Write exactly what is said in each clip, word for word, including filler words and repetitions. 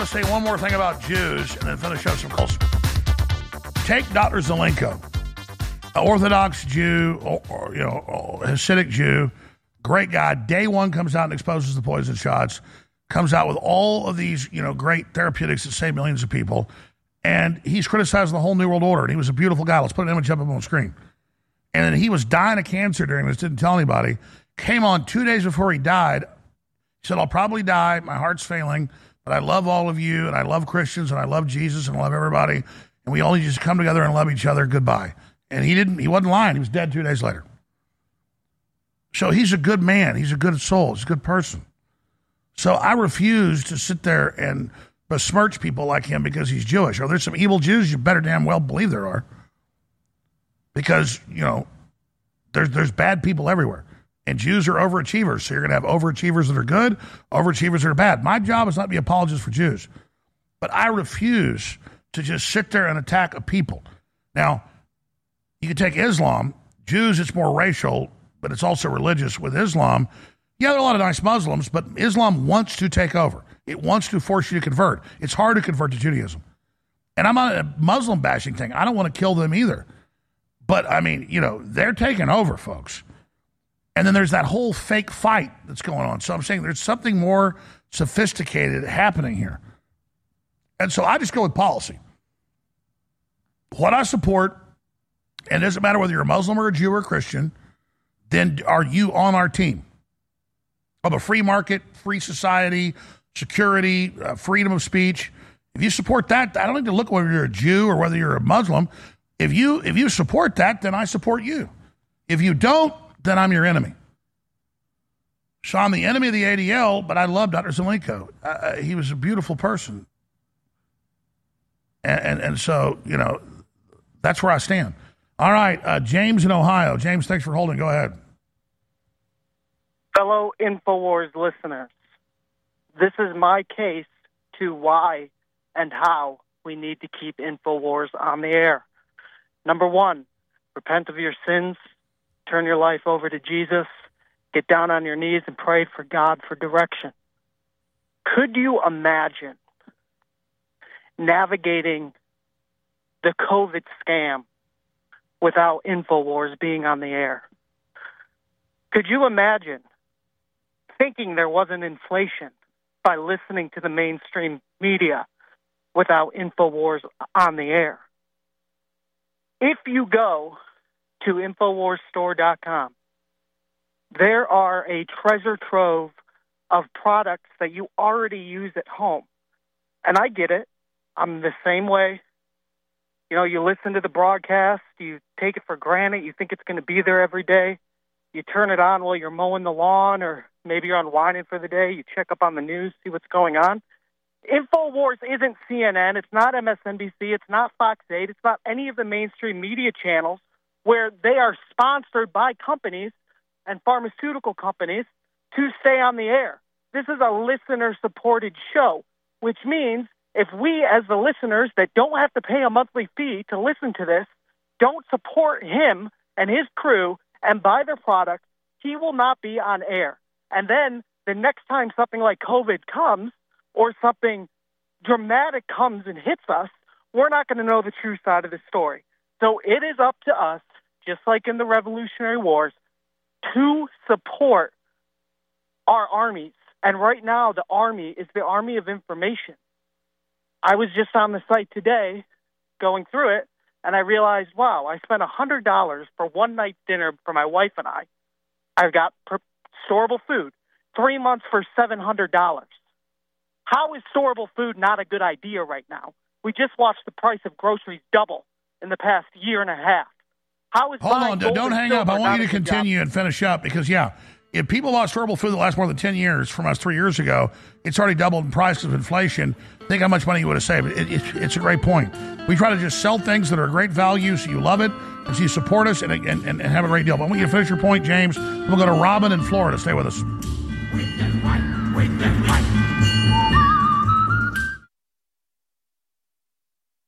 to say one more thing about Jews and then finish up some calls. Take Doctor Zelenko, an Orthodox Jew, or, or you know, Hasidic Jew, great guy. Day one comes out and exposes the poison shots, comes out with all of these, you know, great therapeutics that save millions of people, and he's criticizing the whole New World Order. And he was a beautiful guy. Let's put an image up on the screen. And then he was dying of cancer during this, didn't tell anybody. Came on two days before he died. He said, I'll probably die. My heart's failing, but I love all of you, and I love Christians, and I love Jesus, and I love everybody. And we all need to just come together and love each other. Goodbye. And he didn't, he wasn't lying. He was dead two days later. So he's a good man. He's a good soul. He's a good person. So I refuse to sit there and besmirch people like him because he's Jewish. Are there some evil Jews? You better damn well believe there are. Because, you know, there's, there's bad people everywhere. And Jews are overachievers. So you're going to have overachievers that are good, overachievers that are bad. My job is not to be apologist for Jews. But I refuse to just sit there and attack a people. Now, you can take Islam. Jews, it's more racial, but it's also religious. With Islam, yeah, there are a lot of nice Muslims, but Islam wants to take over. It wants to force you to convert. It's hard to convert to Judaism. And I'm not a Muslim bashing thing. I don't want to kill them either. But, I mean, you know, they're taking over, folks. And then there's that whole fake fight that's going on. So I'm saying there's something more sophisticated happening here. And so I just go with policy. What I support, and it doesn't matter whether you're a Muslim or a Jew or a Christian, then are you on our team? Of a free market, free society, security, uh, freedom of speech. If you support that, I don't need to look whether you're a Jew or whether you're a Muslim. If you if you support that, then I support you. If you don't, then I'm your enemy. So I'm the enemy of the A D L, but I love Doctor Zelenko. Uh, he was a beautiful person. And, and, and so, you know, that's where I stand. All right, uh, James in Ohio. James, thanks for holding. Go ahead. Fellow InfoWars listeners, this is my case to why and how we need to keep InfoWars on the air. Number one, repent of your sins, turn your life over to Jesus, get down on your knees and pray for God for direction. Could you imagine navigating the COVID scam without InfoWars being on the air? Could you imagine thinking there wasn't inflation by listening to the mainstream media without InfoWars on the air? If you go to Infowars Store dot com, there are a treasure trove of products that you already use at home. And I get it. I'm the same way. You know, you listen to the broadcast, you take it for granted, you think it's going to be there every day. You turn it on while you're mowing the lawn, or maybe you're unwinding for the day. You check up on the news, see what's going on. InfoWars isn't C N N. It's not M S N B C. It's not Fox eight. It's not any of the mainstream media channels where they are sponsored by companies and pharmaceutical companies to stay on the air. This is a listener-supported show, which means if we, as the listeners that don't have to pay a monthly fee to listen to this, don't support him and his crew and buy their products, he will not be on air. And then the next time something like COVID comes or something dramatic comes and hits us, we're not going to know the true side of the story. So it is up to us, just like in the Revolutionary Wars, to support our armies. And right now, the army is the army of information. I was just on the site today going through it, and I realized, wow, I spent one hundred dollars for one night dinner for my wife and I. I've got storable food, three months for seven hundred dollars. How is storable food not a good idea right now? We just watched the price of groceries double in the past year and a half. How is Hold on, don't hang up. I want you to continue and finish up because, yeah, if people bought storable food that lasts more than ten years from us three years ago, it's already doubled in price of inflation. Think how much money you would have saved. It, it, it's a great point. We try to just sell things that are great value so you love it and so you support us and, and, and have a great deal. But I want you to finish your point, James. We'll go to Robin in Florida. Stay with us. Wake and white, wake and white.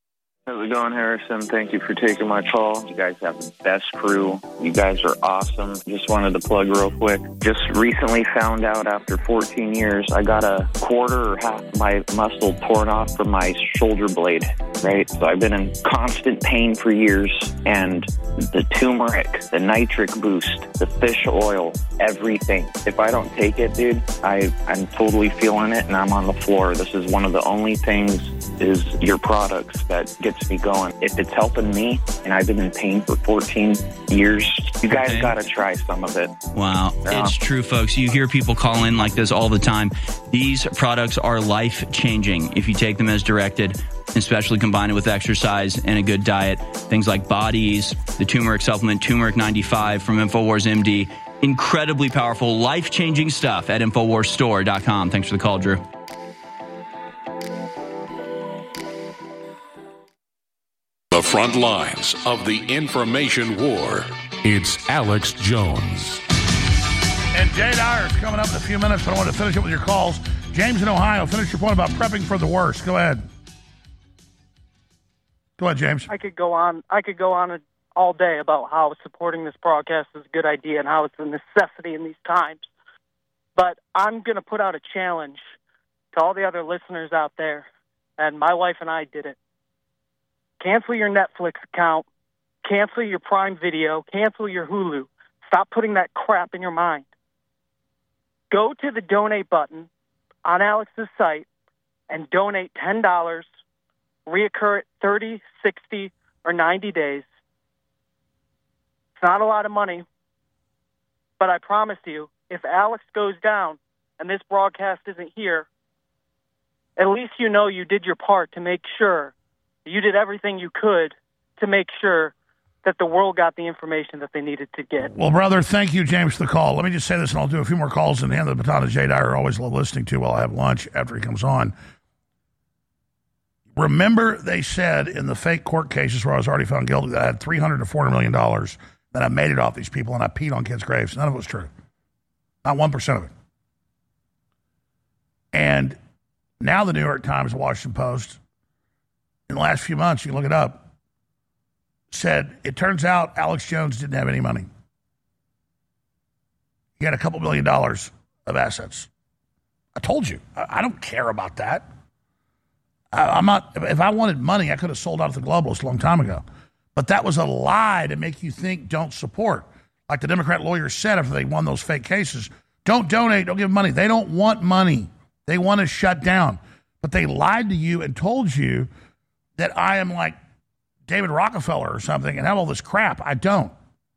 How's it going, Harrison? Thank you for taking my call. You guys have the best crew. You guys are awesome. Just wanted to plug real quick. Just recently found out after fourteen years, I got a quarter or half of my muscle torn off from my shoulder blade, right? So I've been in constant pain for years. And the turmeric, the nitric boost, the fish oil, everything. If I don't take it, dude, I, I'm totally feeling it and I'm on the floor. This is one of the only things is your products that gets me going. If it's helping me and I've been in pain for fourteen years, you guys Okay. got to try some of it. Wow. Yeah. It's true, folks. You hear people call in like this all the time. These products are life-changing if you take them as directed, especially combined with exercise and a good diet. Things like Bodies, the turmeric supplement, Turmeric ninety-five from InfoWars M D. Incredibly powerful, life-changing stuff at Infowars Store dot com. Thanks for the call, Drew. The front lines of the information war. It's Alex Jones. And Jay Dyer is coming up in a few minutes, but I want to finish up with your calls. James in Ohio, finish your point about prepping for the worst. Go ahead. Go ahead, James. I could go on. I could go on all day about how supporting this broadcast is a good idea and how it's a necessity in these times. But I'm going to put out a challenge to all the other listeners out there, and my wife and I did it. Cancel your Netflix account. Cancel your Prime Video. Cancel your Hulu. Stop putting that crap in your mind. Go to the donate button on Alex's site and donate ten dollars. Reoccur it thirty, sixty, or ninety days. It's not a lot of money, but I promise you, if Alex goes down and this broadcast isn't here, at least you know you did your part to make sure you did everything you could to make sure that the world got the information that they needed to get. Well, brother, thank you, James, for the call. Let me just say this, and I'll do a few more calls and hand the baton to Jay Dyer. I always love listening to while I have lunch after he comes on. Remember, they said in the fake court cases where I was already found guilty that I had three hundred to four hundred million dollars, that I made it off these people and I peed on kids' graves. None of it was true. Not one percent of it. And now the New York Times, the Washington Post, in the last few months, you can look it up, said it turns out Alex Jones didn't have any money. He had a couple million dollars of assets. I told you, I, I don't care about that. I, I'm not. If I wanted money, I could have sold out to the Globalists a long time ago. But that was a lie to make you think don't support. Like the Democrat lawyers said after they won those fake cases, don't donate, don't give money. They don't want money. They want to shut down. But they lied to you and told you that I am like David Rockefeller or something and have all this crap. I don't.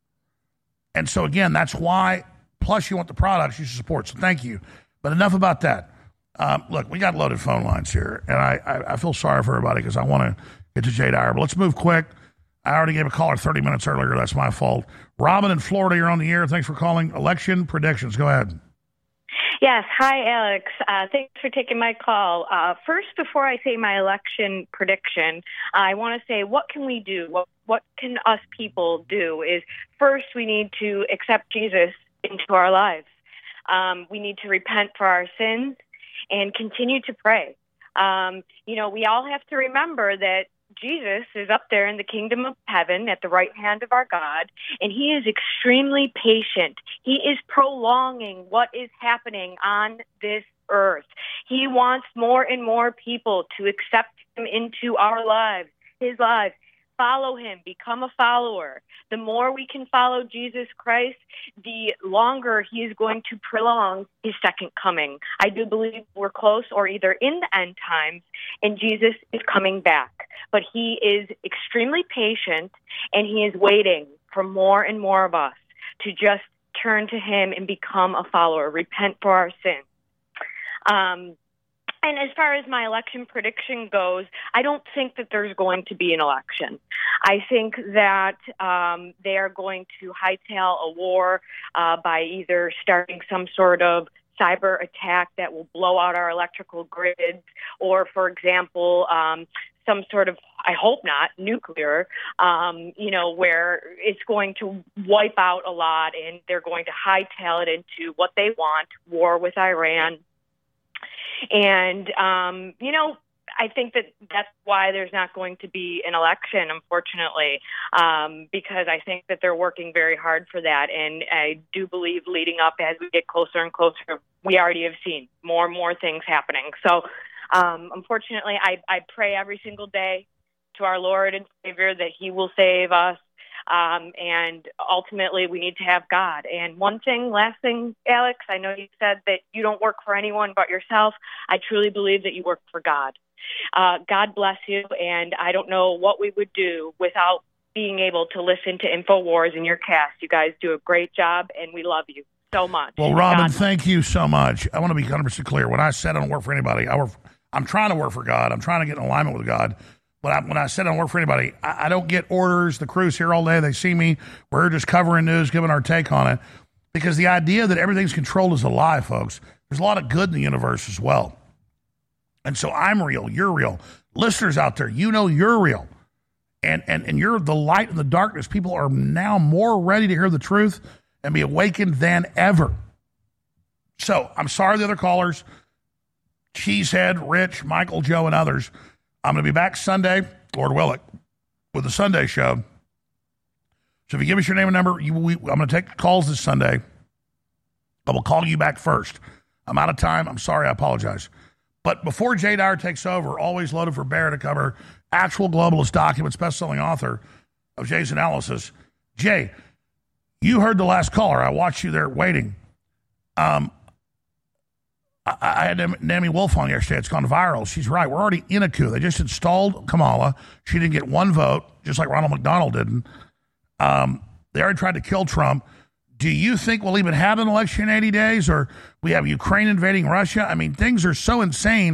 And so, again, that's why, plus you want the products you should support. So thank you. But enough about that. Um, look, we got loaded phone lines here, and I, I, I feel sorry for everybody because I want to get to Jay Dyer. But let's move quick. I already gave a caller thirty minutes earlier. That's my fault. Robin in Florida, you're on the air. Thanks for calling. Election predictions. Go ahead. Yes. Hi, Alex. Uh, thanks for taking my call. Uh, first, before I say my election prediction, I want to say, what can we do? What, what can us people do is, first, we need to accept Jesus into our lives. Um, we need to repent for our sins and continue to pray. Um, you know, we all have to remember that Jesus is up there in the kingdom of heaven at the right hand of our God, and he is extremely patient. He is prolonging what is happening on this earth. He wants more and more people to accept him into our lives, his lives. Follow him, become a follower. The more we can follow Jesus Christ, the longer he is going to prolong his second coming. I do believe we're close or either in the end times, and Jesus is coming back. But he is extremely patient, and he is waiting for more and more of us to just turn to him and become a follower, repent for our sins. Um, And as far as my election prediction goes, I don't think that there's going to be an election. I think that um, they are going to hightail a war uh, by either starting some sort of cyber attack that will blow out our electrical grids, or, for example, um, some sort of, I hope not, nuclear, um, you know, where it's going to wipe out a lot and they're going to hightail it into what they want, war with Iran. And, um, you know, I think that that's why there's not going to be an election, unfortunately, um, because I think that they're working very hard for that. And I do believe leading up as we get closer and closer, we already have seen more and more things happening. So, um, unfortunately, I, I pray every single day to our Lord and Savior that he will save us. Um, and ultimately, we need to have God. And one thing, last thing, Alex, I know you said that you don't work for anyone but yourself. I truly believe that you work for God. Uh, God bless you, and I don't know what we would do without being able to listen to InfoWars and your cast. You guys do a great job, and we love you so much. Well, Robin, God thank you so much. I want to be one hundred percent clear. When I said I don't work for anybody, I work, I'm trying to work for God. I'm trying to get in alignment with God. But I, when I said I don't work for anybody, I, I don't get orders. The crew's here all day. They see me. We're just covering news, giving our take on it. Because the idea that everything's controlled is a lie, folks. There's a lot of good in the universe as well. And so I'm real. You're real. Listeners out there, you know you're real. And, and, and you're the light in the darkness. People are now more ready to hear the truth and be awakened than ever. So I'm sorry the other callers, Cheesehead, Rich, Michael, Joe, and others. I'm going to be back Sunday, Lord willing, with the Sunday show. So if you give us your name and number, you, we, I'm going to take calls this Sunday. I will call you back first. I'm out of time. I'm sorry. I apologize. But before Jay Dyer takes over, always loaded for bear to cover actual globalist documents, best-selling author of Jay's analysis. Jay, you heard the last caller. I watched you there waiting. Um, I, I had Naomi Wolf on yesterday. It's gone viral. She's right. We're already in a coup. They just installed Kamala. She didn't get one vote, just like Ronald McDonald didn't. Um, they already tried to kill Trump. Do you think we'll even have an election in eighty days, or we have Ukraine invading Russia? I mean, things are so insane.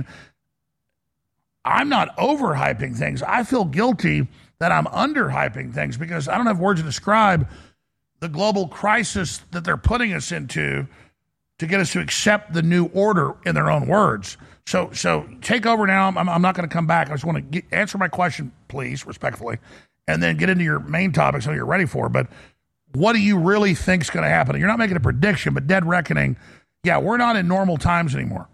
I'm not overhyping things. I feel guilty that I'm underhyping things because I don't have words to describe the global crisis that they're putting us into to get us to accept the new order in their own words. So so take over now. I'm, I'm not going to come back. I just want to get, answer my question, please, respectfully, and then get into your main topics so you're ready for. But what do you really think is going to happen? You're not making a prediction, but dead reckoning. Yeah, we're not in normal times anymore.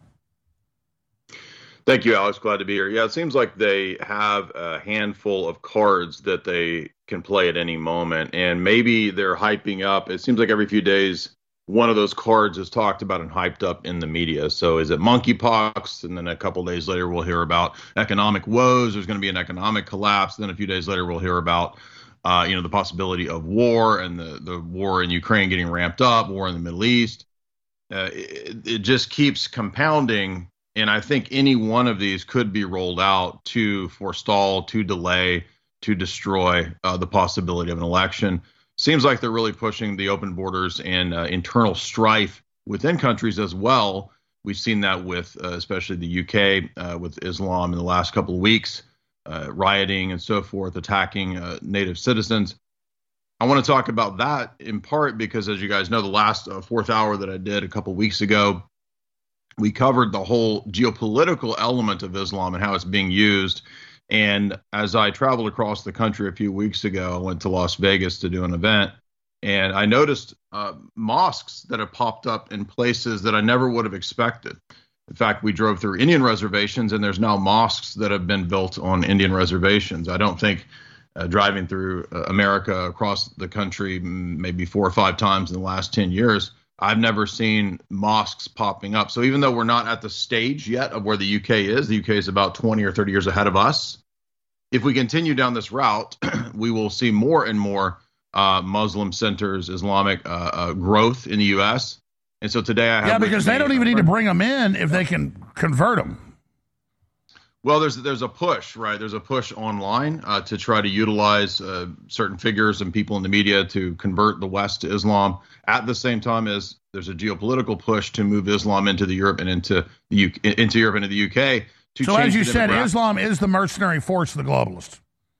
Thank you, Alex. Glad to be here. Yeah, it seems like they have a handful of cards that they can play at any moment, and maybe they're hyping up. It seems like every few days, one of those cards is talked about and hyped up in the media. So is it monkeypox? And then a couple days later, we'll hear about economic woes. There's going to be an economic collapse. Then a few days later, we'll hear about Uh, you know, the possibility of war and the, the war in Ukraine getting ramped up, war in the Middle East. Uh, it, it just keeps compounding. And I think any one of these could be rolled out to forestall, to delay, to destroy uh, the possibility of an election. Seems like they're really pushing the open borders and uh, internal strife within countries as well. We've seen that with uh, especially the U K uh, with Islam in the last couple of weeks. Uh, rioting and so forth, attacking uh, native citizens. I want to talk about that in part because, as you guys know, the last uh, fourth hour that I did a couple weeks ago, we covered the whole geopolitical element of Islam and how it's being used. And as I traveled across the country a few weeks ago, I went to Las Vegas to do an event, and I noticed uh, mosques that have popped up in places that I never would have expected. In fact, we drove through Indian reservations, and there's now mosques that have been built on Indian reservations. I don't think uh, driving through uh, America across the country maybe four or five times in the last ten years, I've never seen mosques popping up. So even though we're not at the stage yet of where the U K is, the U K is about twenty or thirty years ahead of us. If we continue down this route, we will see more and more uh, Muslim centers, Islamic uh, uh, growth in the U S. And so today I have... Yeah, because they don't even need to bring them in if they can convert them. Well, there's there's a push, right? There's a push online uh, to try to utilize uh, certain figures and people in the media to convert the West to Islam. At the same time as there's a geopolitical push to move Islam into the Europe and into the U- into Europe and into the U K. To so, change as you the said, Islam is the mercenary force of the globalists.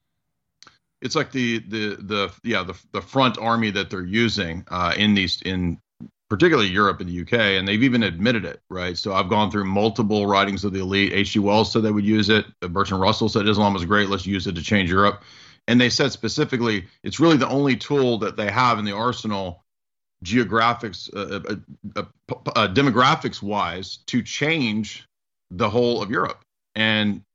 It's like the the the yeah the the front army that they're using uh, in these in. particularly Europe and the U K, and they've even admitted it, right? So I've gone through multiple writings of the elite. H G Wells said they would use it. Bertrand Russell said Islam was great. Let's use it to change Europe. And they said specifically, it's really the only tool that they have in the arsenal, geographics, uh, uh, uh, uh, demographics-wise, to change the whole of Europe. And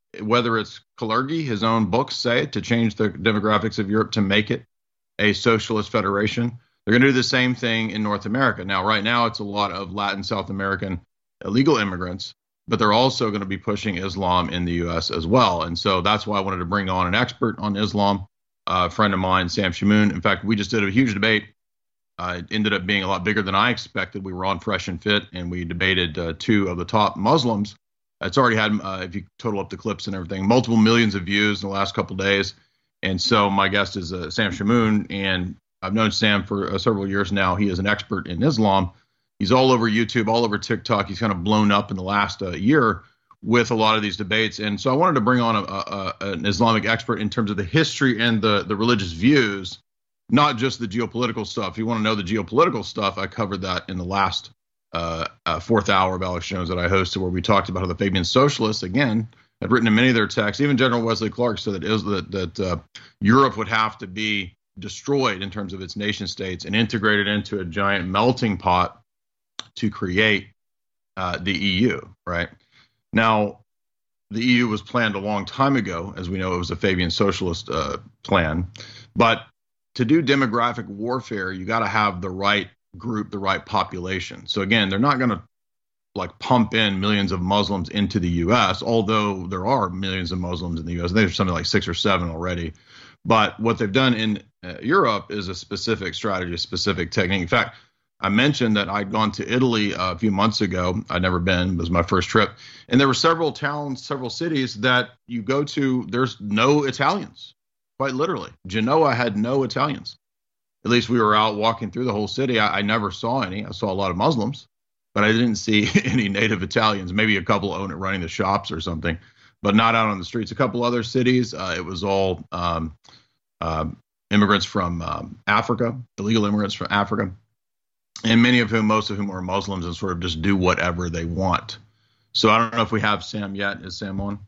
whether it's Kalergi, his own books say, to change the demographics of Europe to make it a socialist federation. They're going to do the same thing in North America. Now, right now, it's a lot of Latin, South American illegal immigrants, but they're also going to be pushing Islam in the U S as well. And so that's why I wanted to bring on an expert on Islam, uh, a friend of mine, Sam Shamoun. In fact, we just did a huge debate. Uh, it ended up being a lot bigger than I expected. We were on Fresh and Fit, and we debated uh, two of the top Muslims. It's already had, uh, if you total up the clips and everything, multiple millions of views in the last couple of days. And so my guest is uh, Sam Shamoun, and I've known Sam for uh, several years now. He is an expert in Islam. He's all over YouTube, all over TikTok. He's kind of blown up in the last uh, year with a lot of these debates. And so I wanted to bring on a, a, a, an Islamic expert in terms of the history and the, the religious views, not just the geopolitical stuff. If you want to know the geopolitical stuff, I covered that in the last uh, uh, fourth hour of Alex Jones that I hosted, where we talked about how the Fabian socialists, again, had written in many of their texts. Even General Wesley Clark said that, is, that, that uh, Europe would have to be destroyed in terms of its nation states and integrated into a giant melting pot to create uh, the E U, right? Now, the E U was planned a long time ago. As we know, it was a Fabian socialist uh, plan. But to do demographic warfare, you got to have the right group, the right population. So again, they're not going to like pump in millions of Muslims into the U S, although there are millions of Muslims in the U S. There's something like six or seven already. But what they've done in uh, Europe is a specific strategy, a specific technique. In fact, I mentioned that I'd gone to Italy uh, a few months ago. I'd never been. It was my first trip. And there were several towns, several cities that you go to, there's no Italians, quite literally. Genoa had no Italians. At least we were out walking through the whole city. I, I never saw any. I saw a lot of Muslims, but I didn't see any native Italians, maybe a couple own it running the shops or something, but not out on the streets. A couple other cities, uh, it was all um, uh, immigrants from um, Africa, illegal immigrants from Africa. And many of whom, most of whom are Muslims and sort of just do whatever they want. So I don't know if we have Sam yet. Is Sam on?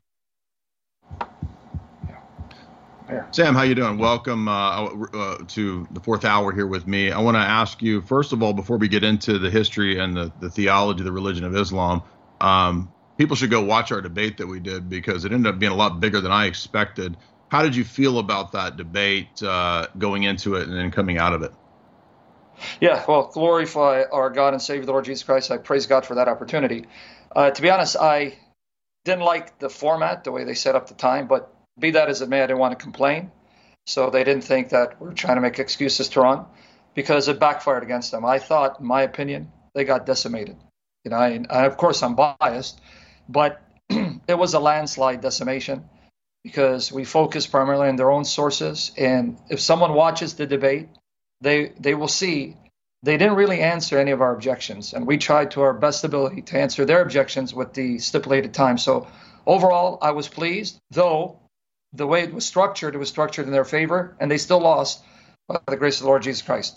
Yeah. Sam, how you doing? Welcome uh, uh, to the fourth hour here with me. I want to ask you, first of all, before we get into the history and the, the theology of the religion of Islam, um, people should go watch our debate that we did because it ended up being a lot bigger than I expected. How did you feel about that debate uh, going into it and then coming out of it? Yeah, well, glorify our God and Savior, the Lord Jesus Christ. I praise God for that opportunity. Uh, to be honest, I didn't like the format, the way they set up the time, but be that as it may, I didn't want to complain. So they didn't think that we're trying to make excuses to run because it backfired against them. I thought, in my opinion, they got decimated. You know, and, and of course I'm biased, but it was a landslide decimation because we focused primarily on their own sources. And if someone watches the debate, they they will see they didn't really answer any of our objections. And we tried to our best ability to answer their objections with the stipulated time. So overall, I was pleased, though the way it was structured, it was structured in their favor, and they still lost by the grace of the Lord Jesus Christ.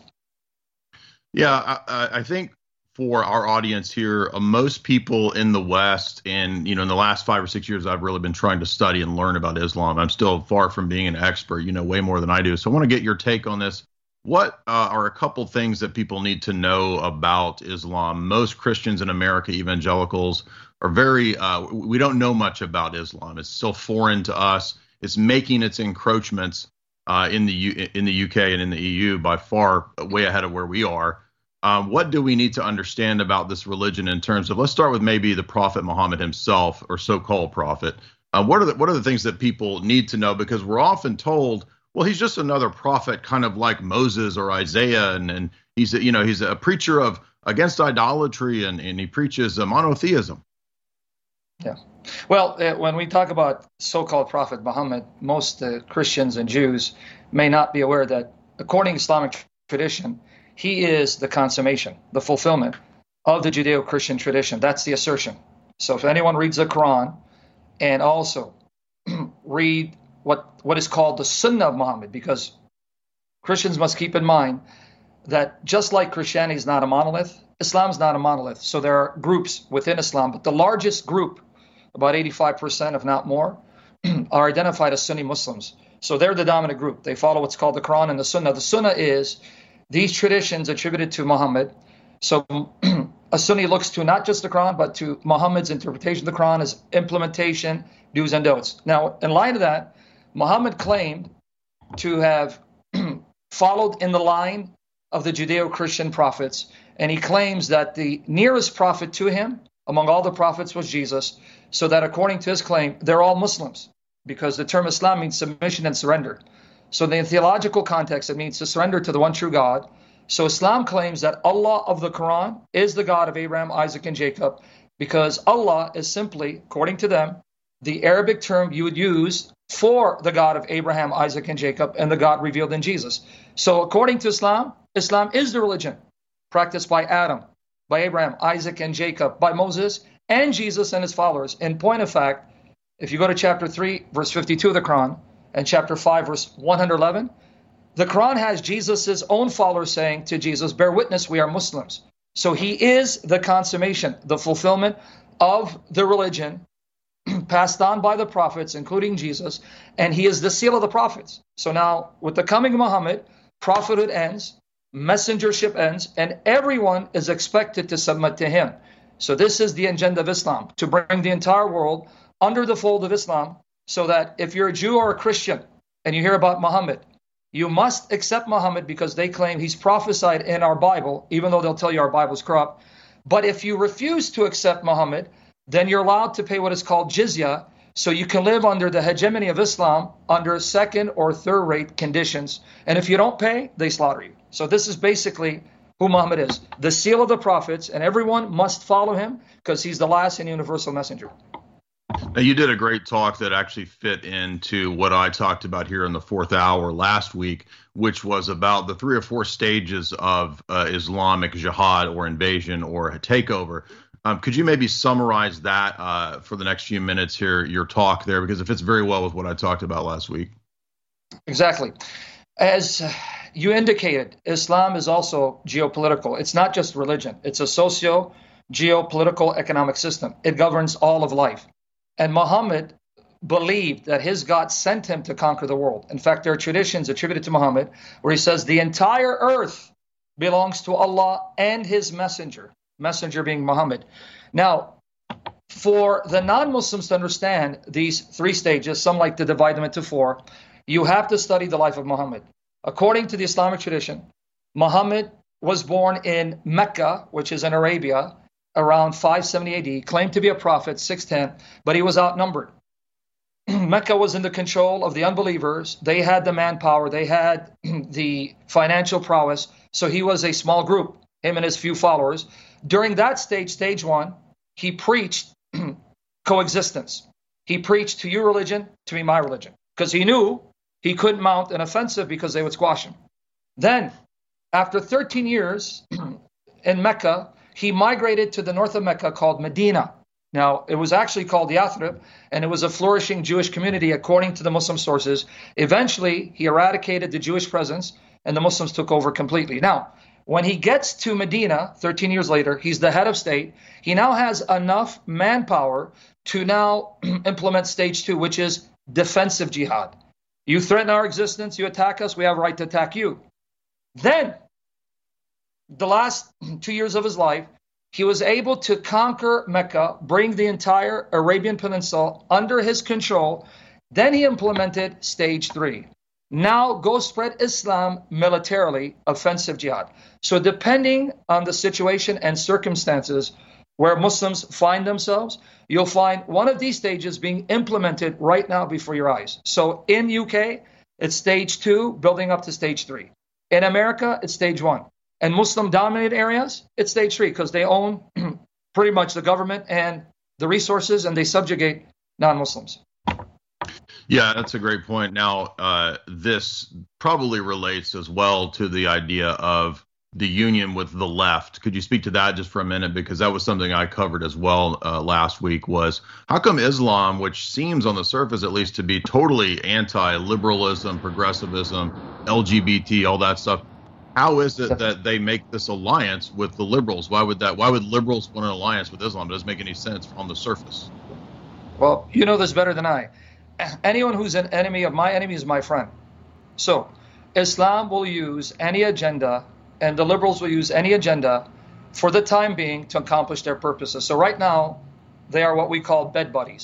Yeah, I, I think for our audience here, uh, most people in the West, and you know, in the last five or six years, I've really been trying to study and learn about Islam. I'm still far from being an expert, you know, way more than I do. So I want to get your take on this. What uh, are a couple things that people need to know about Islam? Most Christians in America, evangelicals, are very, uh, we don't know much about Islam. It's still foreign to us. It's making its encroachments uh, in the U- in the U K and in the E U by far way ahead of where we are. Um, what do we need to understand about this religion in terms of, let's start with maybe the Prophet Muhammad himself, or so-called prophet. Uh, what are the, what are the things that people need to know? Because we're often told, well, he's just another prophet, kind of like Moses or Isaiah, and, and he's a, you know he's a preacher of against idolatry, and, and he preaches a monotheism. Yeah, well, uh, when we talk about so-called Prophet Muhammad, most uh, Christians and Jews may not be aware that, according to Islamic tradition, he is the consummation, the fulfillment of the Judeo-Christian tradition. That's the assertion. So if anyone reads the Quran and also read what what is called the Sunnah of Muhammad, because Christians must keep in mind that just like Christianity is not a monolith, Islam is not a monolith. So there are groups within Islam, but the largest group, about eighty-five percent, if not more, are identified as Sunni Muslims. So they're the dominant group. They follow what's called the Quran and the Sunnah. The Sunnah is these traditions attributed to Muhammad. So a Sunni looks to not just the Quran, but to Muhammad's interpretation of the Quran, his implementation, do's and don'ts. Now, in light of that, Muhammad claimed to have followed in the line of the Judeo-Christian prophets, and he claims that the nearest prophet to him among all the prophets was Jesus, so that according to his claim, they're all Muslims, because the term Islam means submission and surrender. So in the theological context, it means to surrender to the one true God. So Islam claims that Allah of the Quran is the God of Abraham, Isaac, and Jacob, because Allah is simply, according to them, the Arabic term you would use for the God of Abraham, Isaac, and Jacob, and the God revealed in Jesus. So according to Islam, Islam is the religion practiced by Adam, by Abraham, Isaac, and Jacob, by Moses, and Jesus and his followers. In point of fact, if you go to chapter three, verse fifty-two of the Quran, and chapter five, verse one hundred eleven, the Quran has Jesus' own followers saying to Jesus, bear witness, we are Muslims. So he is the consummation, the fulfillment of the religion passed on by the prophets, including Jesus, and he is the seal of the prophets. So now, with the coming of Muhammad, prophethood ends, messengership ends, and everyone is expected to submit to him. So this is the agenda of Islam, to bring the entire world under the fold of Islam, so that if you're a Jew or a Christian and you hear about Muhammad, you must accept Muhammad because they claim he's prophesied in our Bible, even though they'll tell you our Bible's corrupt. But if you refuse to accept Muhammad, then you're allowed to pay what is called jizya, so you can live under the hegemony of Islam under second or third rate conditions. And if you don't pay, they slaughter you. So this is basically who Muhammad is, the seal of the prophets, and everyone must follow him because he's the last and universal messenger. Now, you did a great talk that actually fit into what I talked about here in the fourth hour last week, which was about the three or four stages of uh, Islamic jihad or invasion or a takeover. Um, could you maybe summarize that uh, for the next few minutes here, your talk there, because it fits very well with what I talked about last week. Exactly. As you indicated, Islam is also geopolitical. It's not just religion. It's a socio-geopolitical economic system. It governs all of life. And Muhammad believed that his God sent him to conquer the world. In fact, there are traditions attributed to Muhammad where he says the entire earth belongs to Allah and his messenger, messenger being Muhammad. Now, for the non-Muslims to understand these three stages, some like to divide them into four, you have to study the life of Muhammad. According to the Islamic tradition, Muhammad was born in Mecca, which is in Arabia, around five seventy A D, claimed to be a prophet, six ten, but he was outnumbered. Mecca was in the control of the unbelievers. They had the manpower. They had the financial prowess. So he was a small group, him and his few followers. During that stage, stage one, he preached coexistence. He preached to your religion, to be my religion, because he knew he couldn't mount an offensive because they would squash him. Then, after thirteen years in Mecca, he migrated to the north of Mecca called Medina. Now, it was actually called Yathrib, and it was a flourishing Jewish community according to the Muslim sources. Eventually, he eradicated the Jewish presence, and the Muslims took over completely. Now, when he gets to Medina, thirteen years later, he's the head of state. He now has enough manpower to now implement stage two, which is defensive jihad. You threaten our existence, you attack us, we have a right to attack you. Then, the last two years of his life, he was able to conquer Mecca, bring the entire Arabian Peninsula under his control. Then he implemented stage three. Now go spread Islam militarily, offensive jihad. So depending on the situation and circumstances where Muslims find themselves, you'll find one of these stages being implemented right now before your eyes. So in U K, it's stage two, building up to stage three. In America, it's stage one. And Muslim-dominated areas, it's stage three because they own pretty much the government and the resources, and they subjugate non-Muslims. Yeah, that's a great point. Now, uh, this probably relates as well to the idea of the union with the left. Could you speak to that just for a minute? Because that was something I covered as well uh, last week, was how come Islam, which seems on the surface at least to be totally anti-liberalism, progressivism, L G B T, all that stuff, how is it that they make this alliance with the liberals? Why would that? Why would liberals want an alliance with Islam? It doesn't make any sense on the surface. Well, you know this better than I. Anyone who's an enemy of my enemy is my friend. So Islam will use any agenda, and the liberals will use any agenda for the time being to accomplish their purposes. So right now, they are what we call bed buddies.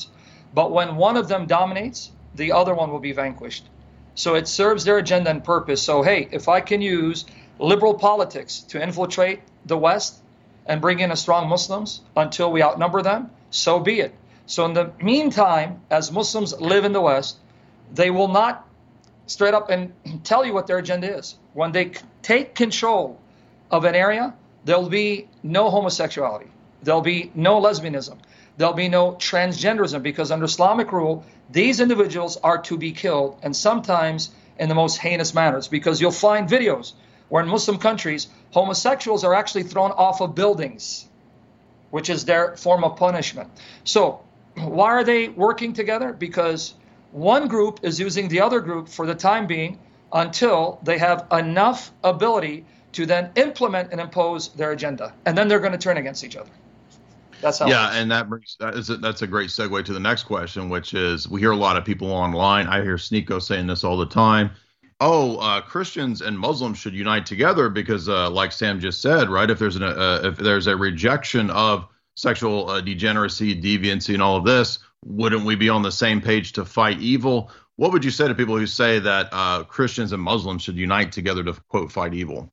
But when one of them dominates, the other one will be vanquished. So it serves their agenda and purpose. So, hey, if I can use liberal politics to infiltrate the West and bring in a strong Muslims until we outnumber them, so be it. So in the meantime, as Muslims live in the West, they will not straight up and tell you what their agenda is. When they take control of an area, there'll be no homosexuality. There'll be no lesbianism. There'll be no transgenderism, because under Islamic rule, these individuals are to be killed, and sometimes in the most heinous manners, because you'll find videos where in Muslim countries, homosexuals are actually thrown off of buildings, which is their form of punishment. So why are they working together? Because one group is using the other group for the time being until they have enough ability to then implement and impose their agenda. And then they're going to turn against each other. That's how yeah, and that brings that is a, that's a great segue to the next question, which is we hear a lot of people online. I hear Sneeko saying this all the time. Oh, uh, Christians and Muslims should unite together because, uh, like Sam just said, right? If there's an uh, if there's a rejection of sexual uh, degeneracy, deviancy, and all of this, wouldn't we be on the same page to fight evil? What would you say to people who say that uh, Christians and Muslims should unite together to, quote, fight evil?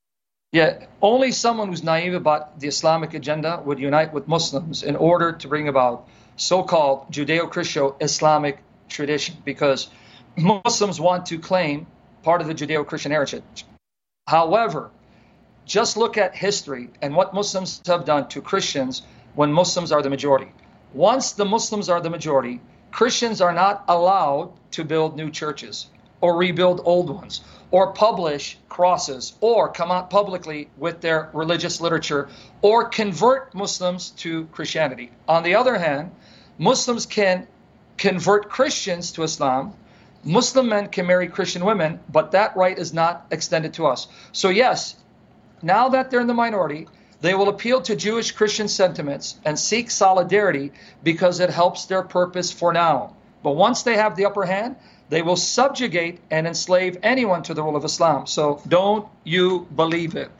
Yeah, only someone who's naive about the Islamic agenda would unite with Muslims in order to bring about so-called Judeo-Christian Islamic tradition, because Muslims want to claim part of the Judeo-Christian heritage. However, just look at history and what Muslims have done to Christians when Muslims are the majority. Once the Muslims are the majority, Christians are not allowed to build new churches or rebuild old ones or publish crosses or come out publicly with their religious literature or convert Muslims to Christianity. On the other hand, Muslims can convert Christians to Islam. Muslim men can marry Christian women, but that right is not extended to us. So yes, now that they're in the minority, they will appeal to Jewish Christian sentiments and seek solidarity because it helps their purpose for now. But once they have the upper hand, they will subjugate and enslave anyone to the rule of Islam. So don't you believe it.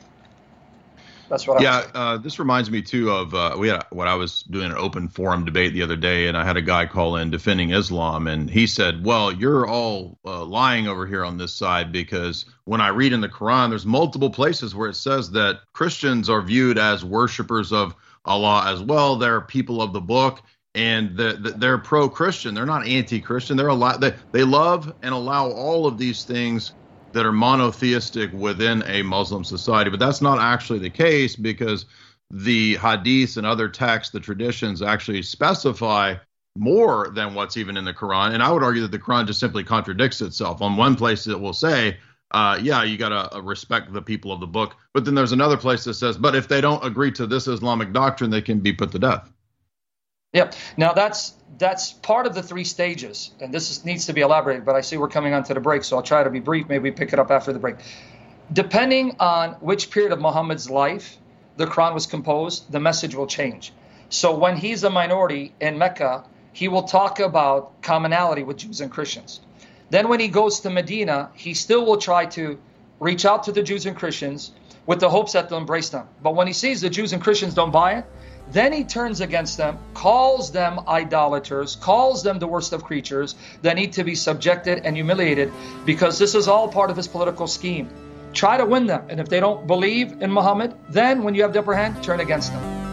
That's what I Yeah, uh, this reminds me, too, of uh, we had when I was doing an open forum debate the other day, and I had a guy call in defending Islam, and he said, well, you're all uh, lying over here on this side because when I read in the Quran, there's multiple places where it says that Christians are viewed as worshipers of Allah as well. They're people of the book, and the, the, they're pro-Christian. They're not anti-Christian. They're a lot, they, they love and allow all of these things that are monotheistic within a Muslim society. But that's not actually the case, because the hadiths and other texts, the traditions, actually specify more than what's even in the Quran. And I would argue that the Quran just simply contradicts itself. On one place it will say, uh, yeah, you got to uh, respect the people of the book. But then there's another place that says, but if they don't agree to this Islamic doctrine, they can be put to death. Yep. Now that's that's part of the three stages, and this is, needs to be elaborated, but I see we're coming on to the break, so I'll try to be brief. Maybe we pick it up after the break. Depending on which period of Muhammad's life the Quran was composed, the message will change. So when he's a minority in Mecca, he will talk about commonality with Jews and Christians. Then when he goes to Medina, he still will try to reach out to the Jews and Christians with the hopes that they'll embrace them. But when he sees the Jews and Christians don't buy it, then he turns against them, calls them idolaters, calls them the worst of creatures that need to be subjected and humiliated, because this is all part of his political scheme. Try to win them, and if they don't believe in Muhammad, then when you have the upper hand, turn against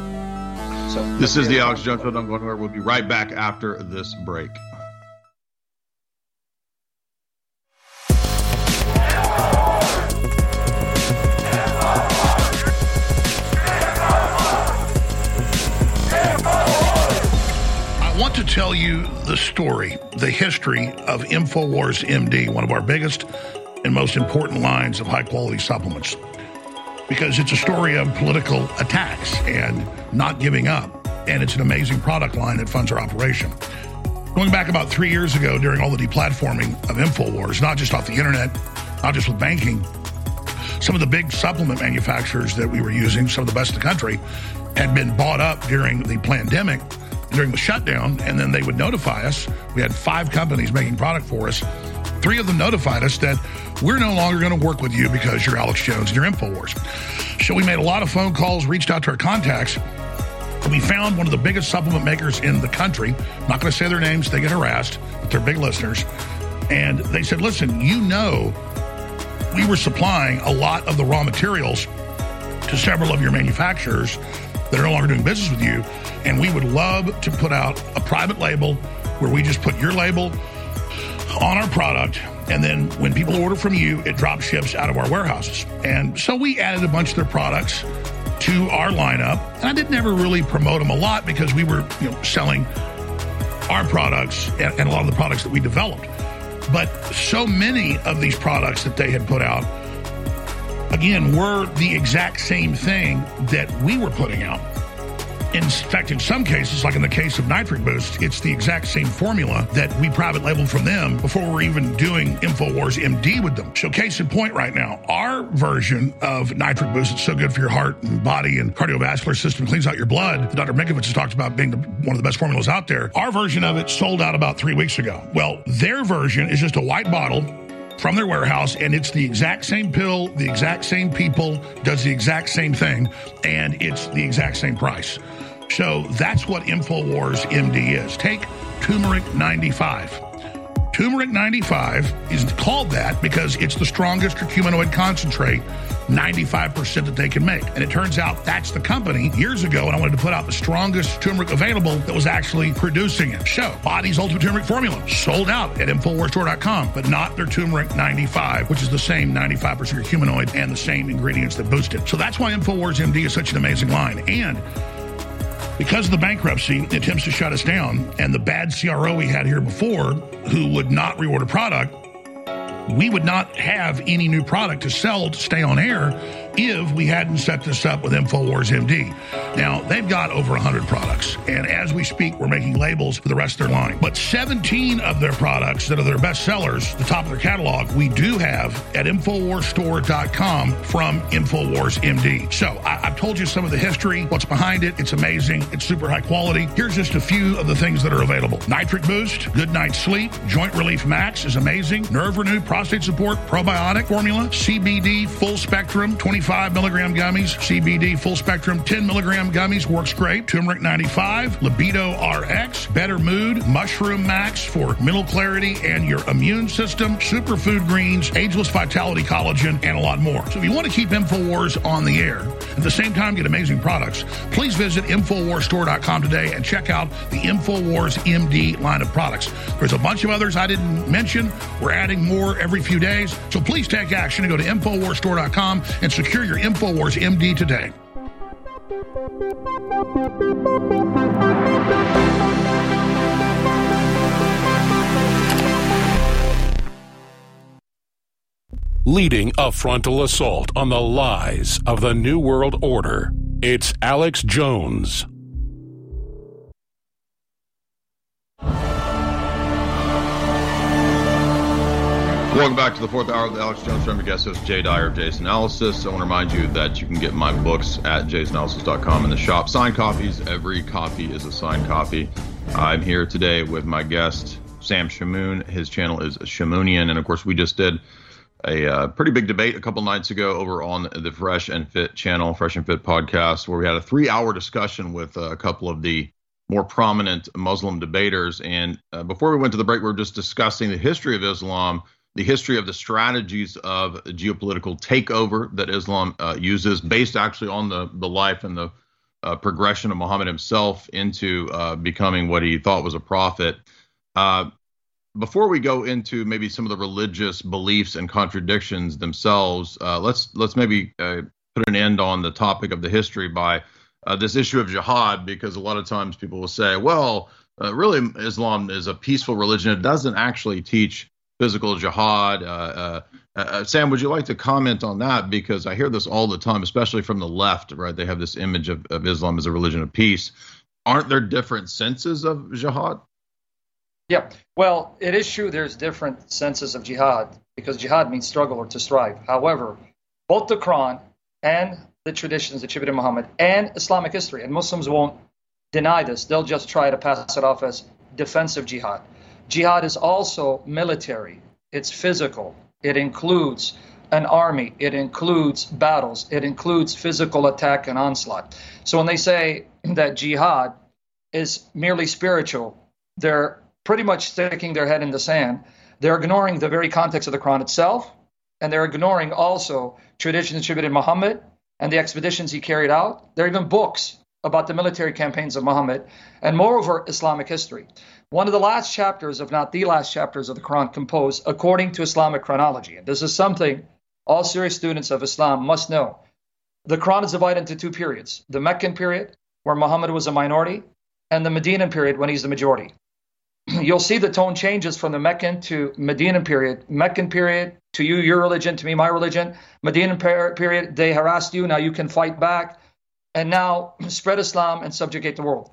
them. So this is the Alex Jones Show. Don't go anywhere. We'll be right back after this break. I want to tell you the story, the history of InfoWars M D, one of our biggest and most important lines of high-quality supplements, because it's a story of political attacks and not giving up, and it's an amazing product line that funds our operation. Going back about three years ago, during all the deplatforming of InfoWars, not just off the internet, not just with banking, some of the big supplement manufacturers that we were using, some of the best in the country, had been bought up during the pandemic, during the shutdown, and then they would notify us. We had five companies making product for us. Three of them notified us that we're no longer going to work with you because you're Alex Jones and you're InfoWars. So we made a lot of phone calls, reached out to our contacts. But we found one of the biggest supplement makers in the country. I'm not going to say their names, they get harassed, but they're big listeners. And they said, listen, you know, we were supplying a lot of the raw materials to several of your manufacturers that are no longer doing business with you, and we would love to put out a private label where we just put your label on our product, and then when people order from you, it drop ships out of our warehouses. And so we added a bunch of their products to our lineup, and I did never really promote them a lot because we were, you know, selling our products and, and a lot of the products that we developed. But so many of these products that they had put out, again, were the exact same thing that we were putting out. In fact, in some cases, like in the case of Nitric Boost, it's the exact same formula that we private labeled from them before we're even doing InfoWars M D with them. So case in point right now, our version of Nitric Boost, it's so good for your heart and body and cardiovascular system, cleans out your blood, that Doctor Mikovits has talked about being the, one of the best formulas out there. Our version of it sold out about three weeks ago. Well, their version is just a white bottle from their warehouse, and it's the exact same pill, the exact same people, does the exact same thing, and it's the exact same price. So that's what InfoWars M D is. Take Turmeric ninety-five. Turmeric ninety-five is called that because it's the strongest curcuminoid concentrate, ninety-five percent that they can make. And it turns out that's the company years ago, and I wanted to put out the strongest turmeric available that was actually producing it. So, Body's Ultimate Turmeric Formula, sold out at Infowars Store dot com, but not their Turmeric ninety-five, which is the same ninety-five percent curcuminoid and the same ingredients that boost it. So that's why InfoWars M D is such an amazing line. And because of the bankruptcy, the attempts to shut us down, and the bad C R O we had here before who would not reorder product, we would not have any new product to sell to stay on air if we hadn't set this up with InfoWars M D. Now, they've got over one hundred products, and as we speak, we're making labels for the rest of their line. But seventeen of their products that are their best sellers, the top of their catalog, we do have at Infowars Store dot com from InfoWars M D. So, I- I've told you some of the history, what's behind it. It's amazing. It's super high quality. Here's just a few of the things that are available. Nitric Boost, Good Night Sleep, Joint Relief Max is amazing, Nerve Renew, Prostate Support, Probiotic Formula, C B D Full Spectrum, twenty-five milligram gummies, C B D Full Spectrum, ten milligram gummies, works great, Turmeric ninety-five, Libido R X, Better Mood, Mushroom Max for mental clarity and your immune system, Superfood Greens, Ageless Vitality Collagen, and a lot more. So if you want to keep InfoWars on the air, at the same time get amazing products, please visit Infowars Store dot com today and check out the InfoWars M D line of products. There's a bunch of others I didn't mention. We're adding more every few days. So please take action and go to Infowars Store dot com and secure your InfoWars M D today. Leading a frontal assault on the lies of the New World Order, it's Alex Jones. Welcome back to the fourth hour of the Alex Jones Show. I'm your guest host, Jay Dyer of Jason Analysis. I want to remind you that you can get my books at jason analysis dot com in the shop. Signed copies. Every copy is a signed copy. I'm here today with my guest, Sam Shamoun. His channel is Shamounian. And, of course, we just did a uh, pretty big debate a couple nights ago over on the Fresh and Fit channel, Fresh and Fit podcast, where we had a three-hour discussion with uh, a couple of the more prominent Muslim debaters. And uh, before we went to the break, we were just discussing the history of Islam, the history of the strategies of geopolitical takeover that Islam uh, uses, based actually on the, the life and the uh, progression of Muhammad himself into uh, becoming what he thought was a prophet. Uh, before we go into maybe some of the religious beliefs and contradictions themselves, uh, let's let's maybe uh, put an end on the topic of the history by uh, this issue of jihad, because a lot of times people will say, well, uh, really Islam is a peaceful religion. It doesn't actually teach physical jihad. Uh, uh, uh, Sam, would you like to comment on that? Because I hear this all the time, especially from the left, right? They have this image of, of Islam as a religion of peace. Aren't there different senses of jihad? Yeah, well, it is true there's different senses of jihad, because jihad means struggle or to strive. However, both the Quran and the traditions attributed to Muhammad and Islamic history, and Muslims won't deny this, they'll just try to pass it off as defensive jihad. Jihad is also military. It's physical. It includes an army. It includes battles. It includes physical attack and onslaught. So when they say that jihad is merely spiritual, they're pretty much sticking their head in the sand. They're ignoring the very context of the Quran itself, and they're ignoring also traditions attributed to Muhammad and the expeditions he carried out. There are even books about the military campaigns of Muhammad, and moreover, Islamic history. One of the last chapters, if not the last chapters of the Quran, composed according to Islamic chronology. And this is something all serious students of Islam must know. The Quran is divided into two periods: the Meccan period, where Muhammad was a minority, and the Medinan period, when he's the majority. You'll see the tone changes from the Meccan to Medinan period. Meccan period, to you, your religion, to me, my religion. Medinan period, they harassed you, now you can fight back. And now spread Islam and subjugate the world.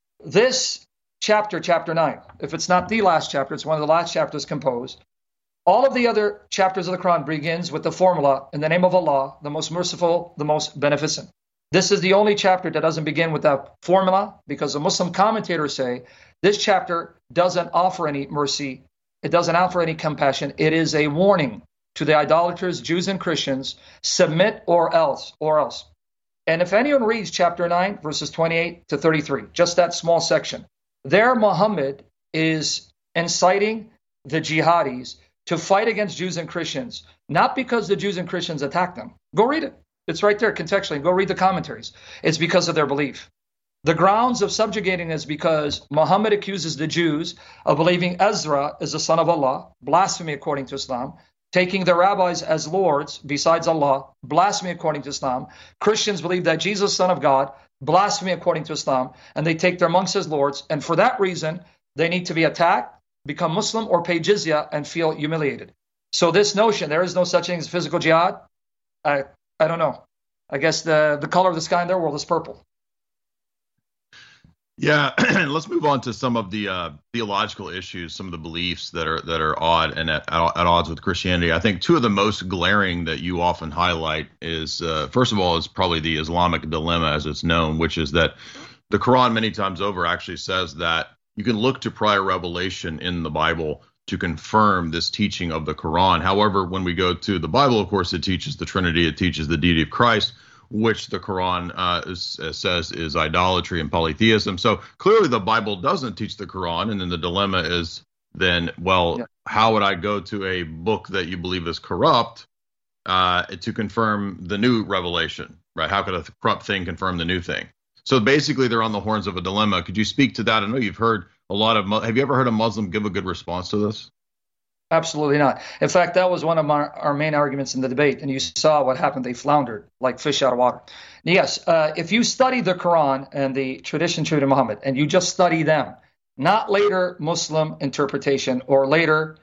This chapter, chapter nine, if it's not the last chapter, it's one of the last chapters composed. All of the other chapters of the Quran begins with the formula, in the name of Allah, the most merciful, the most beneficent. This is the only chapter that doesn't begin with that formula, because the Muslim commentators say this chapter doesn't offer any mercy. It doesn't offer any compassion. It is a warning to the idolaters, Jews and Christians: submit or else, or else. And if anyone reads chapter nine, verses twenty-eight to thirty-three, just that small section, there Muhammad is inciting the jihadis to fight against Jews and Christians, not because the Jews and Christians attacked them. Go read it. It's right there contextually. Go read the commentaries. It's because of their belief. The grounds of subjugating is because Muhammad accuses the Jews of believing Ezra is the son of Allah, blasphemy according to Islam, taking the rabbis as lords besides Allah, blasphemy according to Islam. Christians believe that Jesus is the son of God, blasphemy according to Islam, and they take their monks as lords. And for that reason, they need to be attacked, become Muslim, or pay jizya and feel humiliated. So this notion, there is no such thing as physical jihad, I, I don't know. I guess the, the color of the sky in their world is purple. Yeah, let's move on to some of the uh, theological issues, some of the beliefs that are that are odd and at, at, at odds with Christianity. I think two of the most glaring that you often highlight is, uh, first of all, is probably the Islamic dilemma, as it's known, which is that the Quran many times over actually says that you can look to prior revelation in the Bible to confirm this teaching of the Quran. However, when we go to the Bible, of course, it teaches the Trinity, it teaches the deity of Christ, which the Quran uh, is, uh, says is idolatry and polytheism. So clearly the Bible doesn't teach the Quran, and then the dilemma is then, well, yeah. how would I go to a book that you believe is corrupt uh, to confirm the new revelation, right? How could a corrupt thing confirm the new thing? So basically they're on the horns of a dilemma. Could you speak to that? I know you've heard a lot of, have you ever heard a Muslim give a good response to this? Absolutely not. In fact, that was one of my, our main arguments in the debate, and you saw what happened. They floundered like fish out of water. Yes, uh, if you study the Quran and the tradition attributed to Muhammad, and you just study them, not later Muslim interpretation or later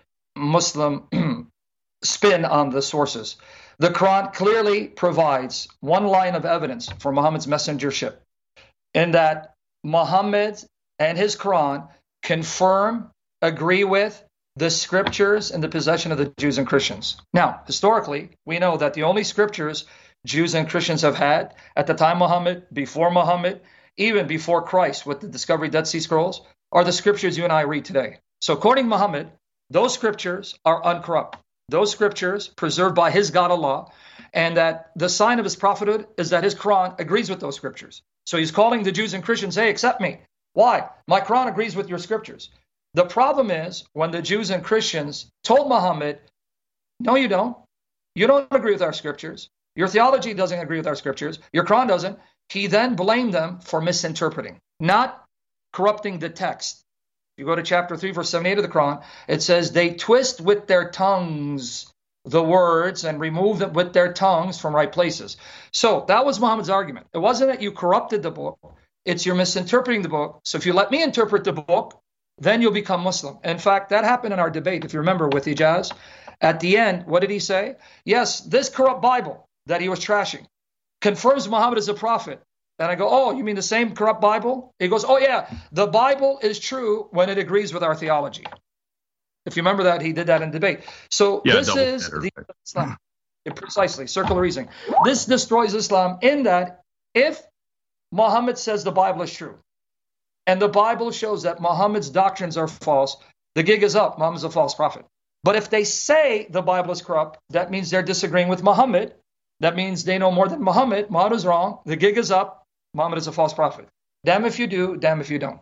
Muslim spin on the sources, the Quran clearly provides one line of evidence for Muhammad's messengership, in that Muhammad and his Quran confirm, agree with, the scriptures in the possession of the Jews and Christians. Now, historically, we know that the only scriptures Jews and Christians have had at the time Muhammad, before Muhammad, even before Christ with the discovery of Dead Sea Scrolls, are the scriptures you and I read today. So according to Muhammad, those scriptures are uncorrupt. Those scriptures preserved by his God Allah, and that the sign of his prophethood is that his Quran agrees with those scriptures. So he's calling the Jews and Christians, hey, accept me. Why? My Quran agrees with your scriptures. The problem is when the Jews and Christians told Muhammad, no, you don't. You don't agree with our scriptures. Your theology doesn't agree with our scriptures. Your Quran doesn't. He then blamed them for misinterpreting, not corrupting the text. You go to chapter three, verse seventy-eight of the Quran, it says they twist with their tongues the words and remove them with their tongues from right places. So that was Muhammad's argument. It wasn't that you corrupted the book. It's you're misinterpreting the book. So if you let me interpret the book, then you'll become Muslim. In fact, that happened in our debate, if you remember, with Ijaz. At the end, what did he say? Yes, this corrupt Bible that he was trashing confirms Muhammad as a prophet. And I go, oh, you mean the same corrupt Bible? He goes, oh, yeah, the Bible is true when it agrees with our theology. If you remember that, he did that in debate. So yeah, this is the Islam. Yeah, precisely, circular reasoning. This destroys Islam in that if Muhammad says the Bible is true, and the Bible shows that Muhammad's doctrines are false, the gig is up. Muhammad's a false prophet. But if they say the Bible is corrupt, that means they're disagreeing with Muhammad. That means they know more than Muhammad. Muhammad is wrong. The gig is up. Muhammad is a false prophet. Damn if you do, damn if you don't.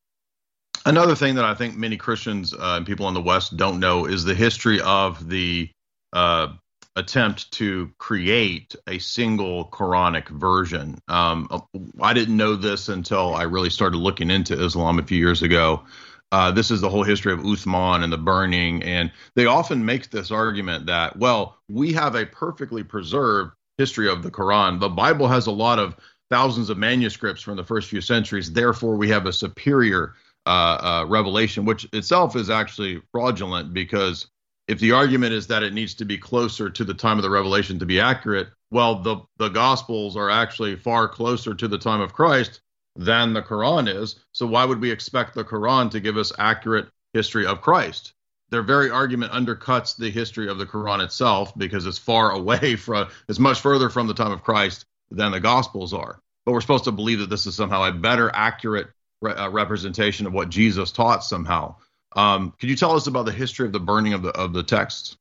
Another thing that I think many Christians uh, and people in the West don't know is the history of the uh, attempt to create a single Quranic version. Um, I didn't know this until I really started looking into Islam a few years ago. Uh, this is the whole history of Uthman and the burning. And they often make this argument that, well, we have a perfectly preserved history of the Quran. The Bible has a lot of thousands of manuscripts from the first few centuries. Therefore, we have a superior uh, uh, revelation, which itself is actually fraudulent, because if the argument is that it needs to be closer to the time of the revelation to be accurate, well, the, the Gospels are actually far closer to the time of Christ than the Quran is. So why would we expect the Quran to give us accurate history of Christ? Their very argument undercuts the history of the Quran itself, because it's far away from, it's much further from the time of Christ than the Gospels are. But we're supposed to believe that this is somehow a better accurate re- uh, representation of what Jesus taught somehow. Um, could you tell us about the history of the burning of the of the texts?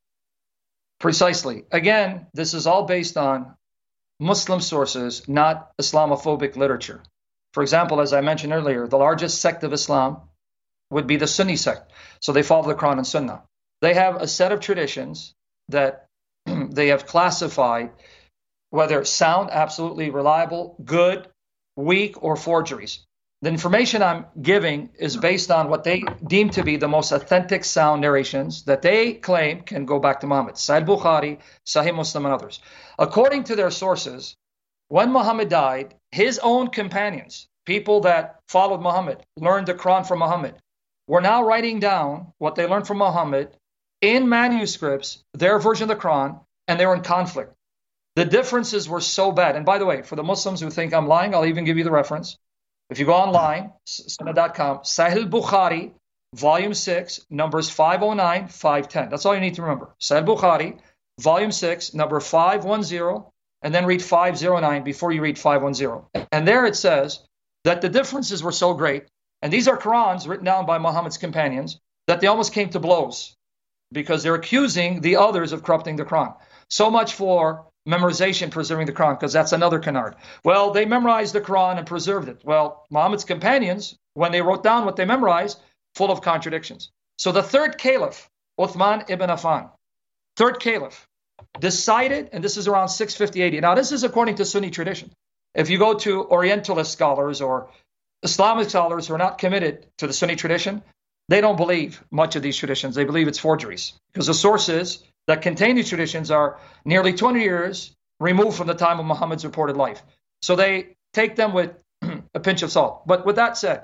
Precisely. Again, this is all based on Muslim sources, not Islamophobic literature. For example, as I mentioned earlier, the largest sect of Islam would be the Sunni sect. So they follow the Quran and Sunnah. They have a set of traditions that they have classified, whether sound, absolutely reliable, good, weak, or forgeries. The information I'm giving is based on what they deem to be the most authentic, sound narrations that they claim can go back to Muhammad. Sahih Bukhari, Sahih Muslim, and others. According to their sources, when Muhammad died, his own companions, people that followed Muhammad, learned the Quran from Muhammad, were now writing down what they learned from Muhammad in manuscripts, their version of the Quran, and they were in conflict. The differences were so bad. And by the way, for the Muslims who think I'm lying, I'll even give you the reference. If you go online, sunnah dot com, Sahih Bukhari, volume six, numbers five oh nine, five ten. That's all you need to remember. Sahih Bukhari, volume six, number five ten, and then read five oh nine before you read five ten. And there it says that the differences were so great, and these are Qurans written down by Muhammad's companions, that they almost came to blows because they're accusing the others of corrupting the Quran. So much for memorization, preserving the Quran, because that's another canard. Well, they memorized the Quran and preserved it. Well, Muhammad's companions, when they wrote down what they memorized, full of contradictions. So the third caliph, Uthman ibn Affan, third caliph, decided, and this is around six fifty A D. Now, this is according to Sunni tradition. If you go to Orientalist scholars or Islamic scholars who are not committed to the Sunni tradition, they don't believe much of these traditions. They believe it's forgeries, because the sources that contain these traditions are nearly twenty years removed from the time of Muhammad's reported life. So they take them with a pinch of salt. But with that said,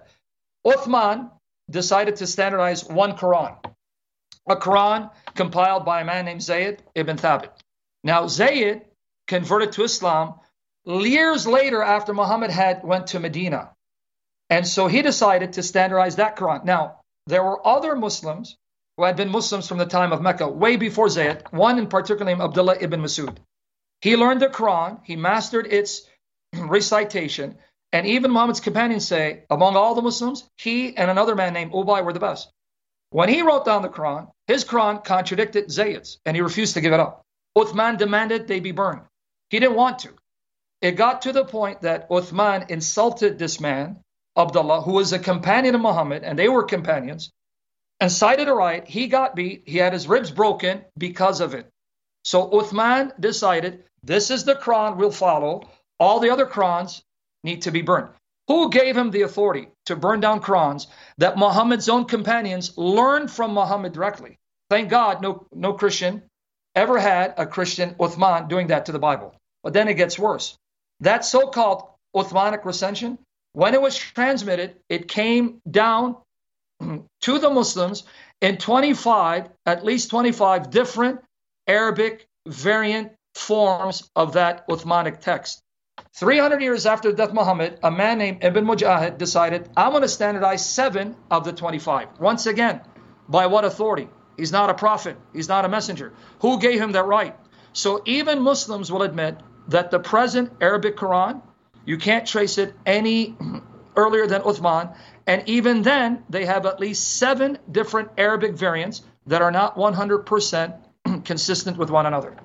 Uthman decided to standardize one Quran, a Quran compiled by a man named Zayd ibn Thabit. Now, Zayd converted to Islam years later after Muhammad had went to Medina. And so he decided to standardize that Quran. Now, there were other Muslims who had been Muslims from the time of Mecca, way before Zayd, one in particular named Abdullah ibn Masud. He learned the Quran, he mastered its recitation, and even Muhammad's companions say, among all the Muslims, he and another man named Ubay were the best. When he wrote down the Quran, his Quran contradicted Zayd's, and he refused to give it up. Uthman demanded they be burned. He didn't want to. It got to the point that Uthman insulted this man, Abdullah, who was a companion of Muhammad, and they were companions, and cited a right. He got beat. He had his ribs broken because of it. So Uthman decided, this is the Quran we'll follow. All the other Qurans need to be burned. Who gave him the authority to burn down Qurans that Muhammad's own companions learned from Muhammad directly? Thank God no, no Christian ever had a Christian Uthman doing that to the Bible. But then it gets worse. That so-called Uthmanic recension, when it was transmitted, it came down to the Muslims in twenty-five, at least twenty-five different Arabic variant forms of that Uthmanic text. three hundred years after the death of Muhammad, a man named Ibn Mujahid decided, I'm going to standardize seven of the twenty-five. Once again, by what authority? He's not a prophet. He's not a messenger. Who gave him that right? So even Muslims will admit that the present Arabic Quran, you can't trace it any earlier than Uthman. And even then, they have at least seven different Arabic variants, that are not one hundred percent consistent with one another.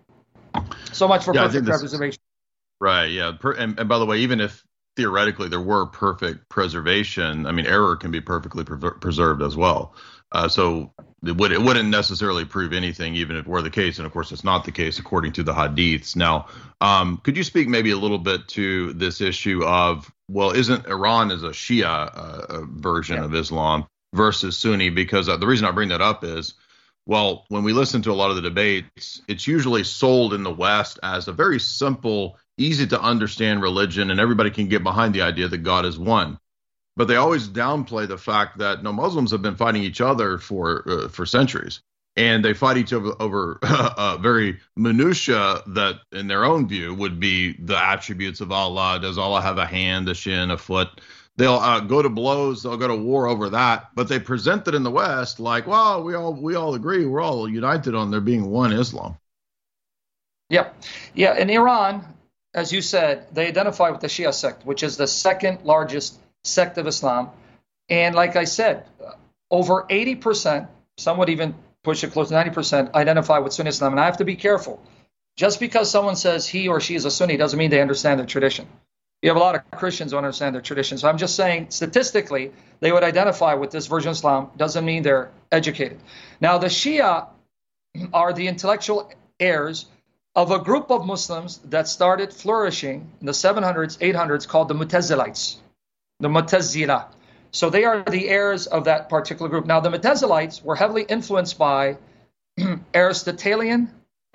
So much for yeah, perfect preservation. Right, yeah. Per, and, and by the way, even if theoretically there were perfect preservation, I mean, error can be perfectly pre- preserved as well. Uh, so it, would, it wouldn't necessarily prove anything, even if it were the case. And of course, it's not the case according to the hadiths. Now, um, could you speak maybe a little bit to this issue of, well, isn't Iran is a Shia uh, version yeah. of Islam versus Sunni? Because uh, the reason I bring that up is, well, when we listen to a lot of the debates, it's usually sold in the West as a very simple, easy to understand religion, and everybody can get behind the idea that God is one. But they always downplay the fact that no, Muslims have been fighting each other for uh, for centuries, and they fight each other over uh, very minutia that, in their own view, would be the attributes of Allah. Does Allah have a hand, a shin, a foot? They'll uh, go to blows. They'll go to war over that. But they present it in the West like, well, we all we all agree. We're all united on there being one Islam. Yeah, yeah. In Iran, as you said, they identify with the Shia sect, which is the second largest sect of Islam. And like I said, over eighty percent, some would even push it close to ninety percent, identify with Sunni Islam. And I have to be careful. Just because someone says he or she is a Sunni doesn't mean they understand their tradition. You have a lot of Christians who don't understand their tradition. So I'm just saying, statistically, they would identify with this version of Islam. Doesn't mean they're educated. Now, the Shia are the intellectual heirs of a group of Muslims that started flourishing in the seven hundreds, eight hundreds, called the Mu'tazilites, the Mu'tazila. So they are the heirs of that particular group. Now, the Mu'tazilites were heavily influenced by Aristotelian,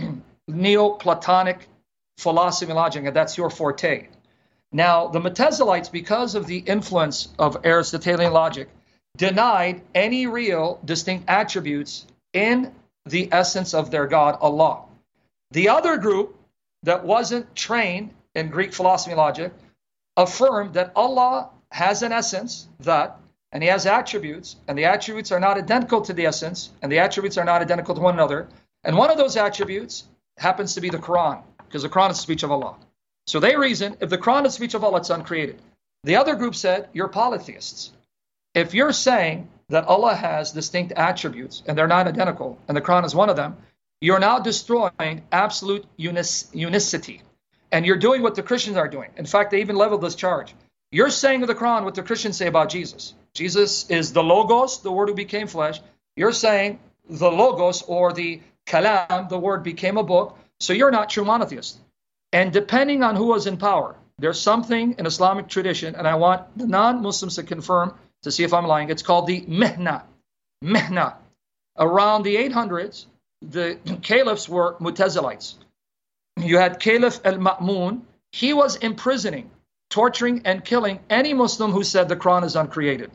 Neoplatonic philosophy and logic, and that's your forte. Now, the Mu'tazilites, because of the influence of Aristotelian logic, denied any real distinct attributes in the essence of their God, Allah. The other group that wasn't trained in Greek philosophy and logic affirmed that Allah has an essence, that, and he has attributes, and the attributes are not identical to the essence, and the attributes are not identical to one another. And one of those attributes happens to be the Quran, because the Quran is the speech of Allah. So they reason, if the Quran is the speech of Allah, it's uncreated. The other group said, you're polytheists. If you're saying that Allah has distinct attributes, and they're not identical, and the Quran is one of them, you're now destroying absolute unic- unicity. And you're doing what the Christians are doing. In fact, they even leveled this charge. You're saying to the Quran what the Christians say about Jesus. Jesus is the Logos, the word who became flesh. You're saying the Logos, or the Kalam, the word became a book. So you're not true monotheists. And depending on who was in power, there's something in Islamic tradition, and I want the non-Muslims to confirm to see if I'm lying. It's called the Mihna. Mihna. Around the eight hundreds, the caliphs were Mu'tazilites. You had Caliph al-Ma'mun. He was imprisoning, torturing, and killing any Muslim who said the Quran is uncreated.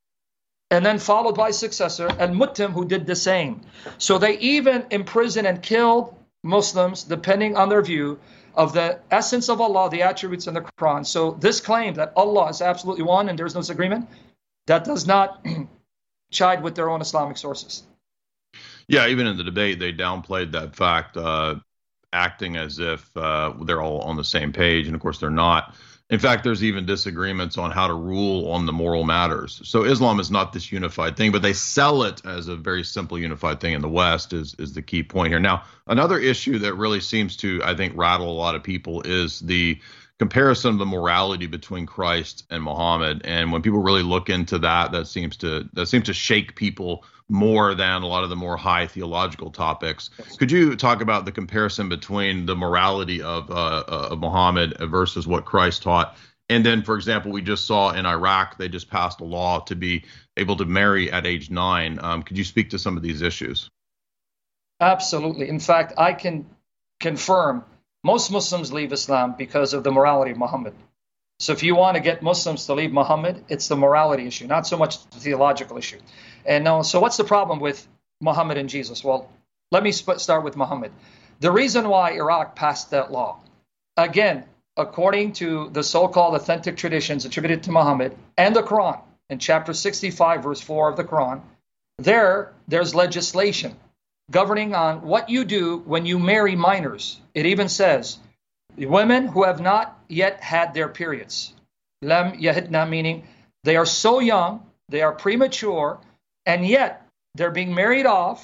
And then followed by successor, al-Muttim, who did the same. So they even imprisoned and killed Muslims, depending on their view of the essence of Allah, the attributes in the Quran. So this claim that Allah is absolutely one and there's no disagreement, that does not chide with their own Islamic sources. Yeah, even in the debate, they downplayed that fact, uh, acting as if uh, they're all on the same page. And of course, they're not. In fact, there's even disagreements on how to rule on the moral matters. So Islam is not this unified thing, but they sell it as a very simple unified thing in the West is, is the key point here. Now, another issue that really seems to, I think, rattle a lot of people is the comparison of the morality between Christ and Muhammad. And when people really look into that, that seems to that seems to shake people more than a lot of the more high theological topics. Could you talk about the comparison between the morality of, uh, of Muhammad versus what Christ taught? And then, for example, we just saw in Iraq, they just passed a law to be able to marry at age nine. Um, could you speak to some of these issues? Absolutely. In fact, I can confirm most Muslims leave Islam because of the morality of Muhammad. So if you want to get Muslims to leave Muhammad, it's the morality issue, not so much the theological issue. And now, so what's the problem with Muhammad and Jesus? Well, let me sp- start with Muhammad. The reason why Iraq passed that law, again, according to the so-called authentic traditions attributed to Muhammad and the Quran, in chapter sixty-five, verse four of the Quran, there, there's legislation governing on what you do when you marry minors. It even says, women who have not yet had their periods. Lam yahidna, meaning they are so young, they are premature, and yet they're being married off.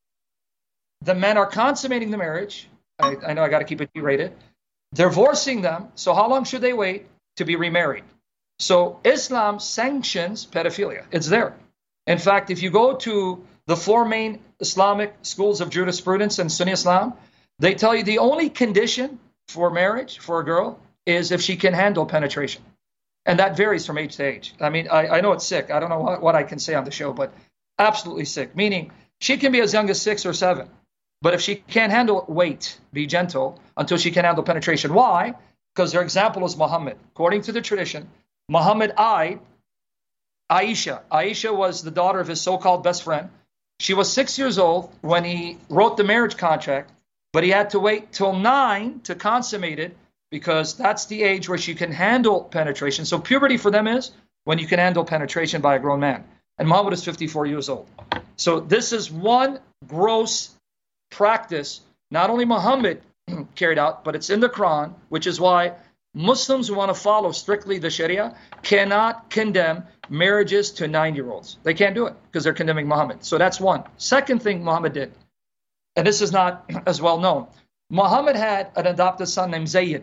The men are consummating the marriage. I, I know I got to keep it G-rated. Divorcing them. So how long should they wait to be remarried? So Islam sanctions pedophilia. It's there. In fact, if you go to the four main Islamic schools of jurisprudence and Sunni Islam, they tell you the only condition for marriage for a girl is if she can handle penetration. And that varies from age to age. I mean, I, I know it's sick. I don't know what, what I can say on the show, but absolutely sick. Meaning she can be as young as six or seven. But if she can't handle it, wait, be gentle until she can handle penetration. Why? Because their example is Muhammad. According to the tradition, Muhammad eyed Aisha. Aisha was the daughter of his so-called best friend. She was six years old when he wrote the marriage contract, but he had to wait till nine to consummate it because that's the age where she can handle penetration. So puberty for them is when you can handle penetration by a grown man. And Muhammad is fifty-four years old. So this is one gross practice, not only Muhammad carried out, but it's in the Quran, which is why Muslims who want to follow strictly the Sharia cannot condemn marriages to nine-year-olds. They can't do it because they're condemning Muhammad. So that's one. Second thing Muhammad did, and this is not as well known, Muhammad had an adopted son named Zayd.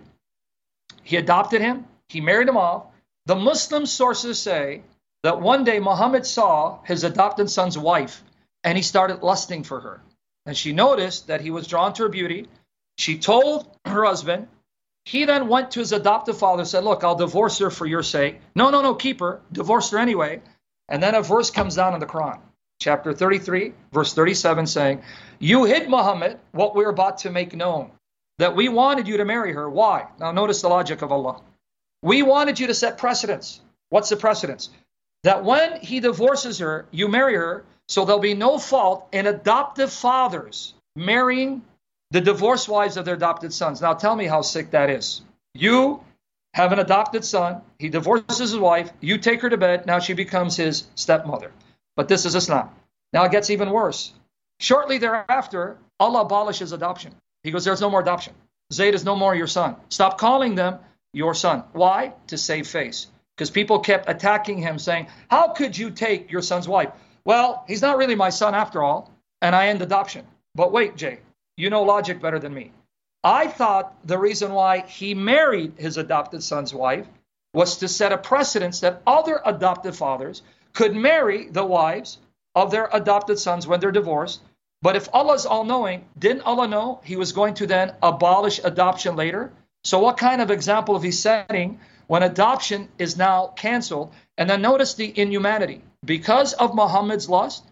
He adopted him. He married him off. The Muslim sources say that one day Muhammad saw his adopted son's wife, and he started lusting for her. And she noticed that he was drawn to her beauty. She told her husband. He then went to his adoptive father and said, look, I'll divorce her for your sake. No, no, no, keep her. Divorce her anyway. And then a verse comes down in the Quran, chapter thirty-three, verse thirty-seven, saying, you hid, Muhammad, what we're about to make known, that we wanted you to marry her. Why? Now notice the logic of Allah. We wanted you to set precedence. What's the precedence? That when he divorces her, you marry her, so there'll be no fault in adoptive fathers marrying the divorced wives of their adopted sons. Now tell me how sick that is. You have an adopted son. He divorces his wife. You take her to bed. Now she becomes his stepmother. But this is Islam. Now it gets even worse. Shortly thereafter, Allah abolishes adoption. He goes, there's no more adoption. Zayd is no more your son. Stop calling them your son. Why? To save face. Because people kept attacking him saying, how could you take your son's wife? Well, he's not really my son after all, and I end adoption. But wait, Jay, you know logic better than me. I thought the reason why he married his adopted son's wife was to set a precedence that other adoptive fathers could marry the wives of their adopted sons when they're divorced. But if Allah's all-knowing, didn't Allah know he was going to then abolish adoption later? So what kind of example is he setting when adoption is now canceled? And then notice the inhumanity. Because of Muhammad's lust,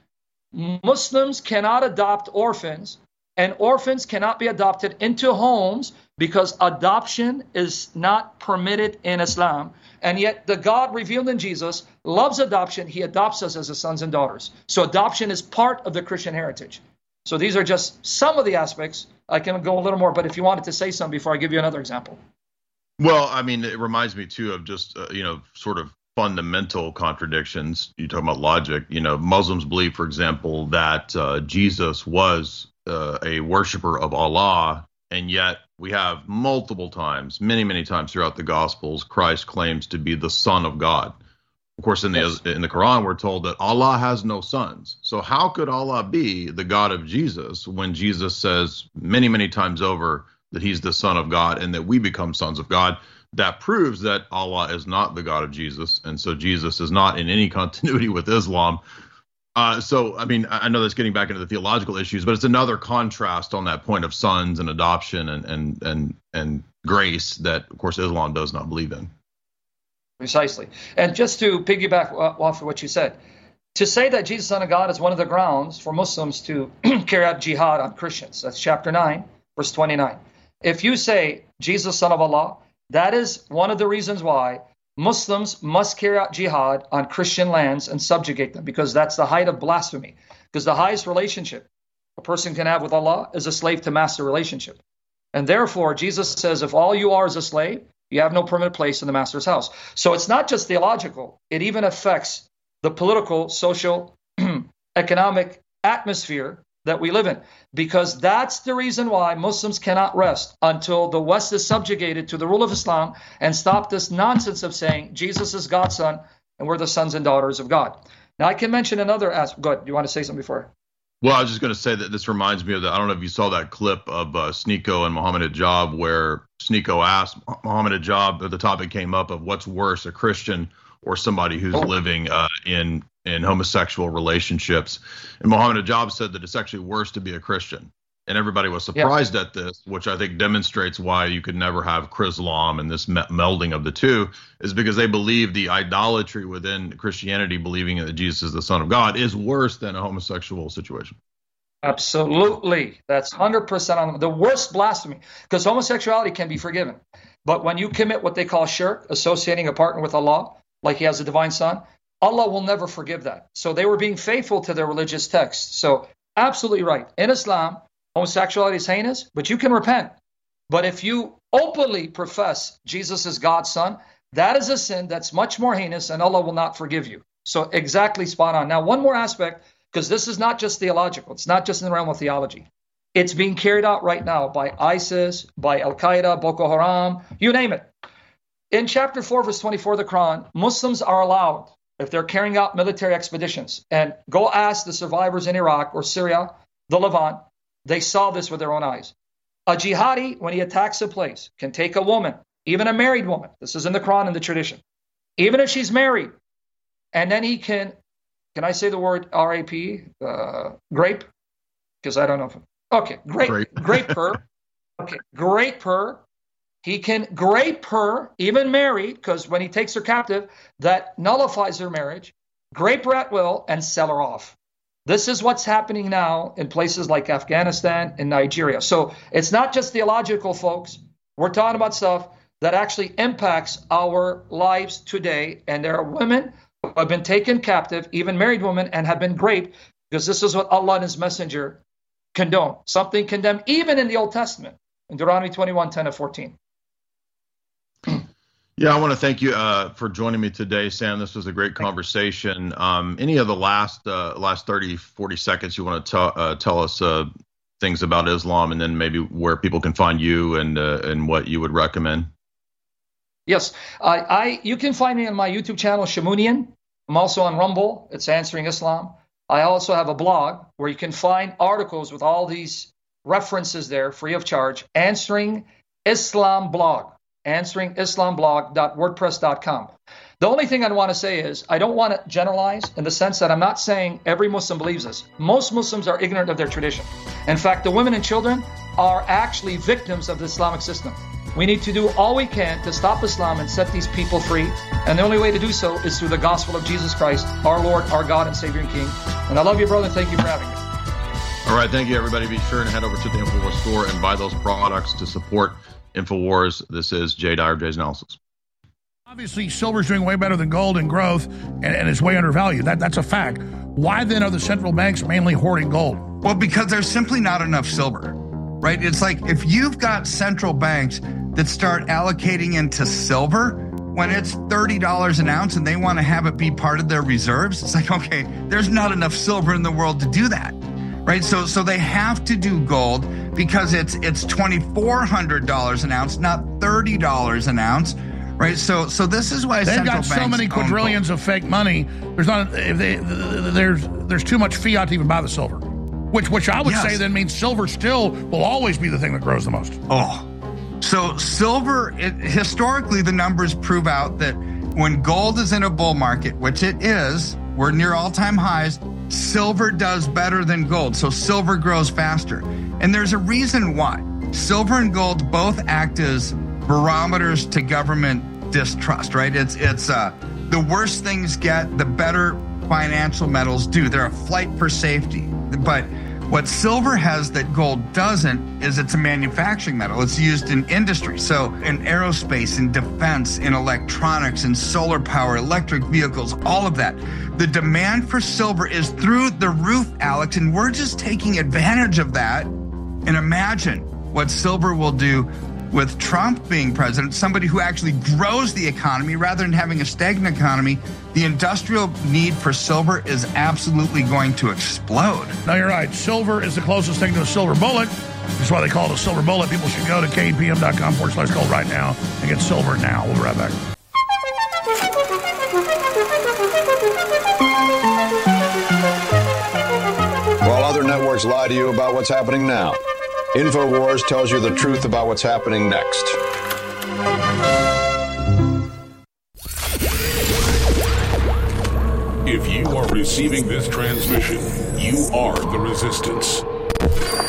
Muslims cannot adopt orphans, and orphans cannot be adopted into homes because adoption is not permitted in Islam. And yet the God revealed in Jesus loves adoption. He adopts us as his sons and daughters. So adoption is part of the Christian heritage. So these are just some of the aspects. I can go a little more, but if you wanted to say something before I give you another example. Well, I mean, it reminds me, too, of just, uh, you know, sort of fundamental contradictions. You talk about logic. You know, Muslims believe, for example, that uh, Jesus was uh, a worshiper of Allah, and yet we have multiple times, many, many times throughout the Gospels, Christ claims to be the Son of God. Of course, in the yes. in the Quran, we're told that Allah has no sons. So how could Allah be the God of Jesus when Jesus says many, many times over that he's the Son of God and that we become sons of God? That proves that Allah is not the God of Jesus, and so Jesus is not in any continuity with Islam. Uh, so, I mean, I know that's getting back into the theological issues, but it's another contrast on that point of sons and adoption and and and and grace that, of course, Islam does not believe in. Precisely. And just to piggyback off of what you said, to say that Jesus, Son of God, is one of the grounds for Muslims to carry out jihad on Christians. That's chapter nine, verse twenty-nine. If you say Jesus, Son of Allah, that is one of the reasons why Muslims must carry out jihad on Christian lands and subjugate them, because that's the height of blasphemy. Because the highest relationship a person can have with Allah is a slave to master relationship. And therefore, Jesus says, if all you are is a slave, you have no permanent place in the master's house. So it's not just theological. It even affects the political, social, economic atmosphere that we live in, because that's the reason why Muslims cannot rest until the West is subjugated to the rule of Islam and stop this nonsense of saying Jesus is God's son and we're the sons and daughters of God. Now, I can mention another aspect. Go ahead. Do you want to say something before? Well, I was just going to say that this reminds me of that. I don't know if you saw that clip of uh, Sneeko and Mohammed Hijab, where Sneeko asked Mohammed Hijab, the topic came up of what's worse, a Christian or somebody who's oh. living uh, in in homosexual relationships. And Mohammed Hijab said that it's actually worse to be a Christian. And everybody was surprised yeah. at this, which I think demonstrates why you could never have Chrislam and this me- melding of the two, is because they believe the idolatry within Christianity, believing that Jesus is the Son of God, is worse than a homosexual situation. Absolutely. That's one hundred percent on the worst blasphemy, because homosexuality can be forgiven. But when you commit what they call shirk, associating a partner with Allah, like he has a divine son, Allah will never forgive that. So they were being faithful to their religious texts. So absolutely right. In Islam, homosexuality is heinous, but you can repent. But if you openly profess Jesus is God's son, that is a sin that's much more heinous, and Allah will not forgive you. So exactly spot on. Now, one more aspect, because this is not just theological. It's not just in the realm of theology. It's being carried out right now by ISIS, by Al-Qaeda, Boko Haram, you name it. In chapter four, verse twenty-four of the Quran, Muslims are allowed, if they're carrying out military expeditions, and go ask the survivors in Iraq or Syria, the Levant, they saw this with their own eyes. A jihadi, when he attacks a place, can take a woman, even a married woman. This is in the Quran and the tradition. Even if she's married, and then he can, can I say the word R A P, uh, grape? Because I don't know. If, okay, grape, grape, grape her. Okay, grape her. He can grape her, even married, because when he takes her captive, that nullifies her marriage, grape her at will, and sell her off. This is what's happening now in places like Afghanistan and Nigeria. So it's not just theological, folks. We're talking about stuff that actually impacts our lives today. And there are women who have been taken captive, even married women, and have been raped, because this is what Allah and his messenger condone. Something condemned even in the Old Testament, in Deuteronomy twenty-one, ten to fourteen. Yeah, I want to thank you uh, for joining me today, Sam. This was a great conversation. Um, any of the last uh, last thirty, forty seconds you want to t- uh, tell us uh, things about Islam, and then maybe where people can find you and uh, and what you would recommend? Yes, I, I you can find me on my YouTube channel, Shamunian. I'm also on Rumble. It's Answering Islam. I also have a blog where you can find articles with all these references there, free of charge. Answering Islam blog. answering islam blog dot wordpress dot com. The only thing I want to say is I don't want to generalize in the sense that I'm not saying every Muslim believes this. Most Muslims are ignorant of their tradition. In fact, the women and children are actually victims of the Islamic system. We need to do all we can to stop Islam and set these people free. And the only way to do so is through the gospel of Jesus Christ, our Lord, our God, and Savior and King. And I love you, brother. Thank you for having me. All right. Thank you, everybody. Be sure to head over to the InfoWars store and buy those products to support InfoWars. This is Jay Dyer, Jay's Analysis. Obviously, silver's doing way better than gold in growth, and, and it's way undervalued. That, that's a fact. Why then are the central banks mainly hoarding gold? Well, because there's simply not enough silver, right? It's like if you've got central banks that start allocating into silver when it's thirty dollars an ounce and they want to have it be part of their reserves, it's like, okay, there's not enough silver in the world to do that. Right, so so they have to do gold because it's it's twenty-four hundred dollars an ounce, not thirty dollars an ounce, right? So so this is why they've got so many quadrillions of fake money. There's not if they, there's there's too much fiat to even buy the silver, which which I would yes. say then means silver still will always be the thing that grows the most. Oh, so silver it, historically the numbers prove out that when gold is in a bull market, which it is, we're near all-time highs. Silver does better than gold, so silver grows faster. And there's a reason why. Silver and gold both act as barometers to government distrust, right? It's it's uh, the worse things get, the better financial metals do. They're a flight for safety. But what silver has that gold doesn't is it's a manufacturing metal. It's used in industry. So in aerospace, in defense, in electronics, in solar power, electric vehicles, all of that. The demand for silver is through the roof, Alex, and we're just taking advantage of that. And imagine what silver will do with Trump being president, somebody who actually grows the economy rather than having a stagnant economy. The industrial need for silver is absolutely going to explode. No, you're right. Silver is the closest thing to a silver bullet. That's why they call it a silver bullet. People should go to K P M dot com forward slash gold right now and get silver now. We'll be right back. networks lie to you about what's happening now. InfoWars tells you the truth about what's happening next. If you are receiving this transmission, you are the resistance.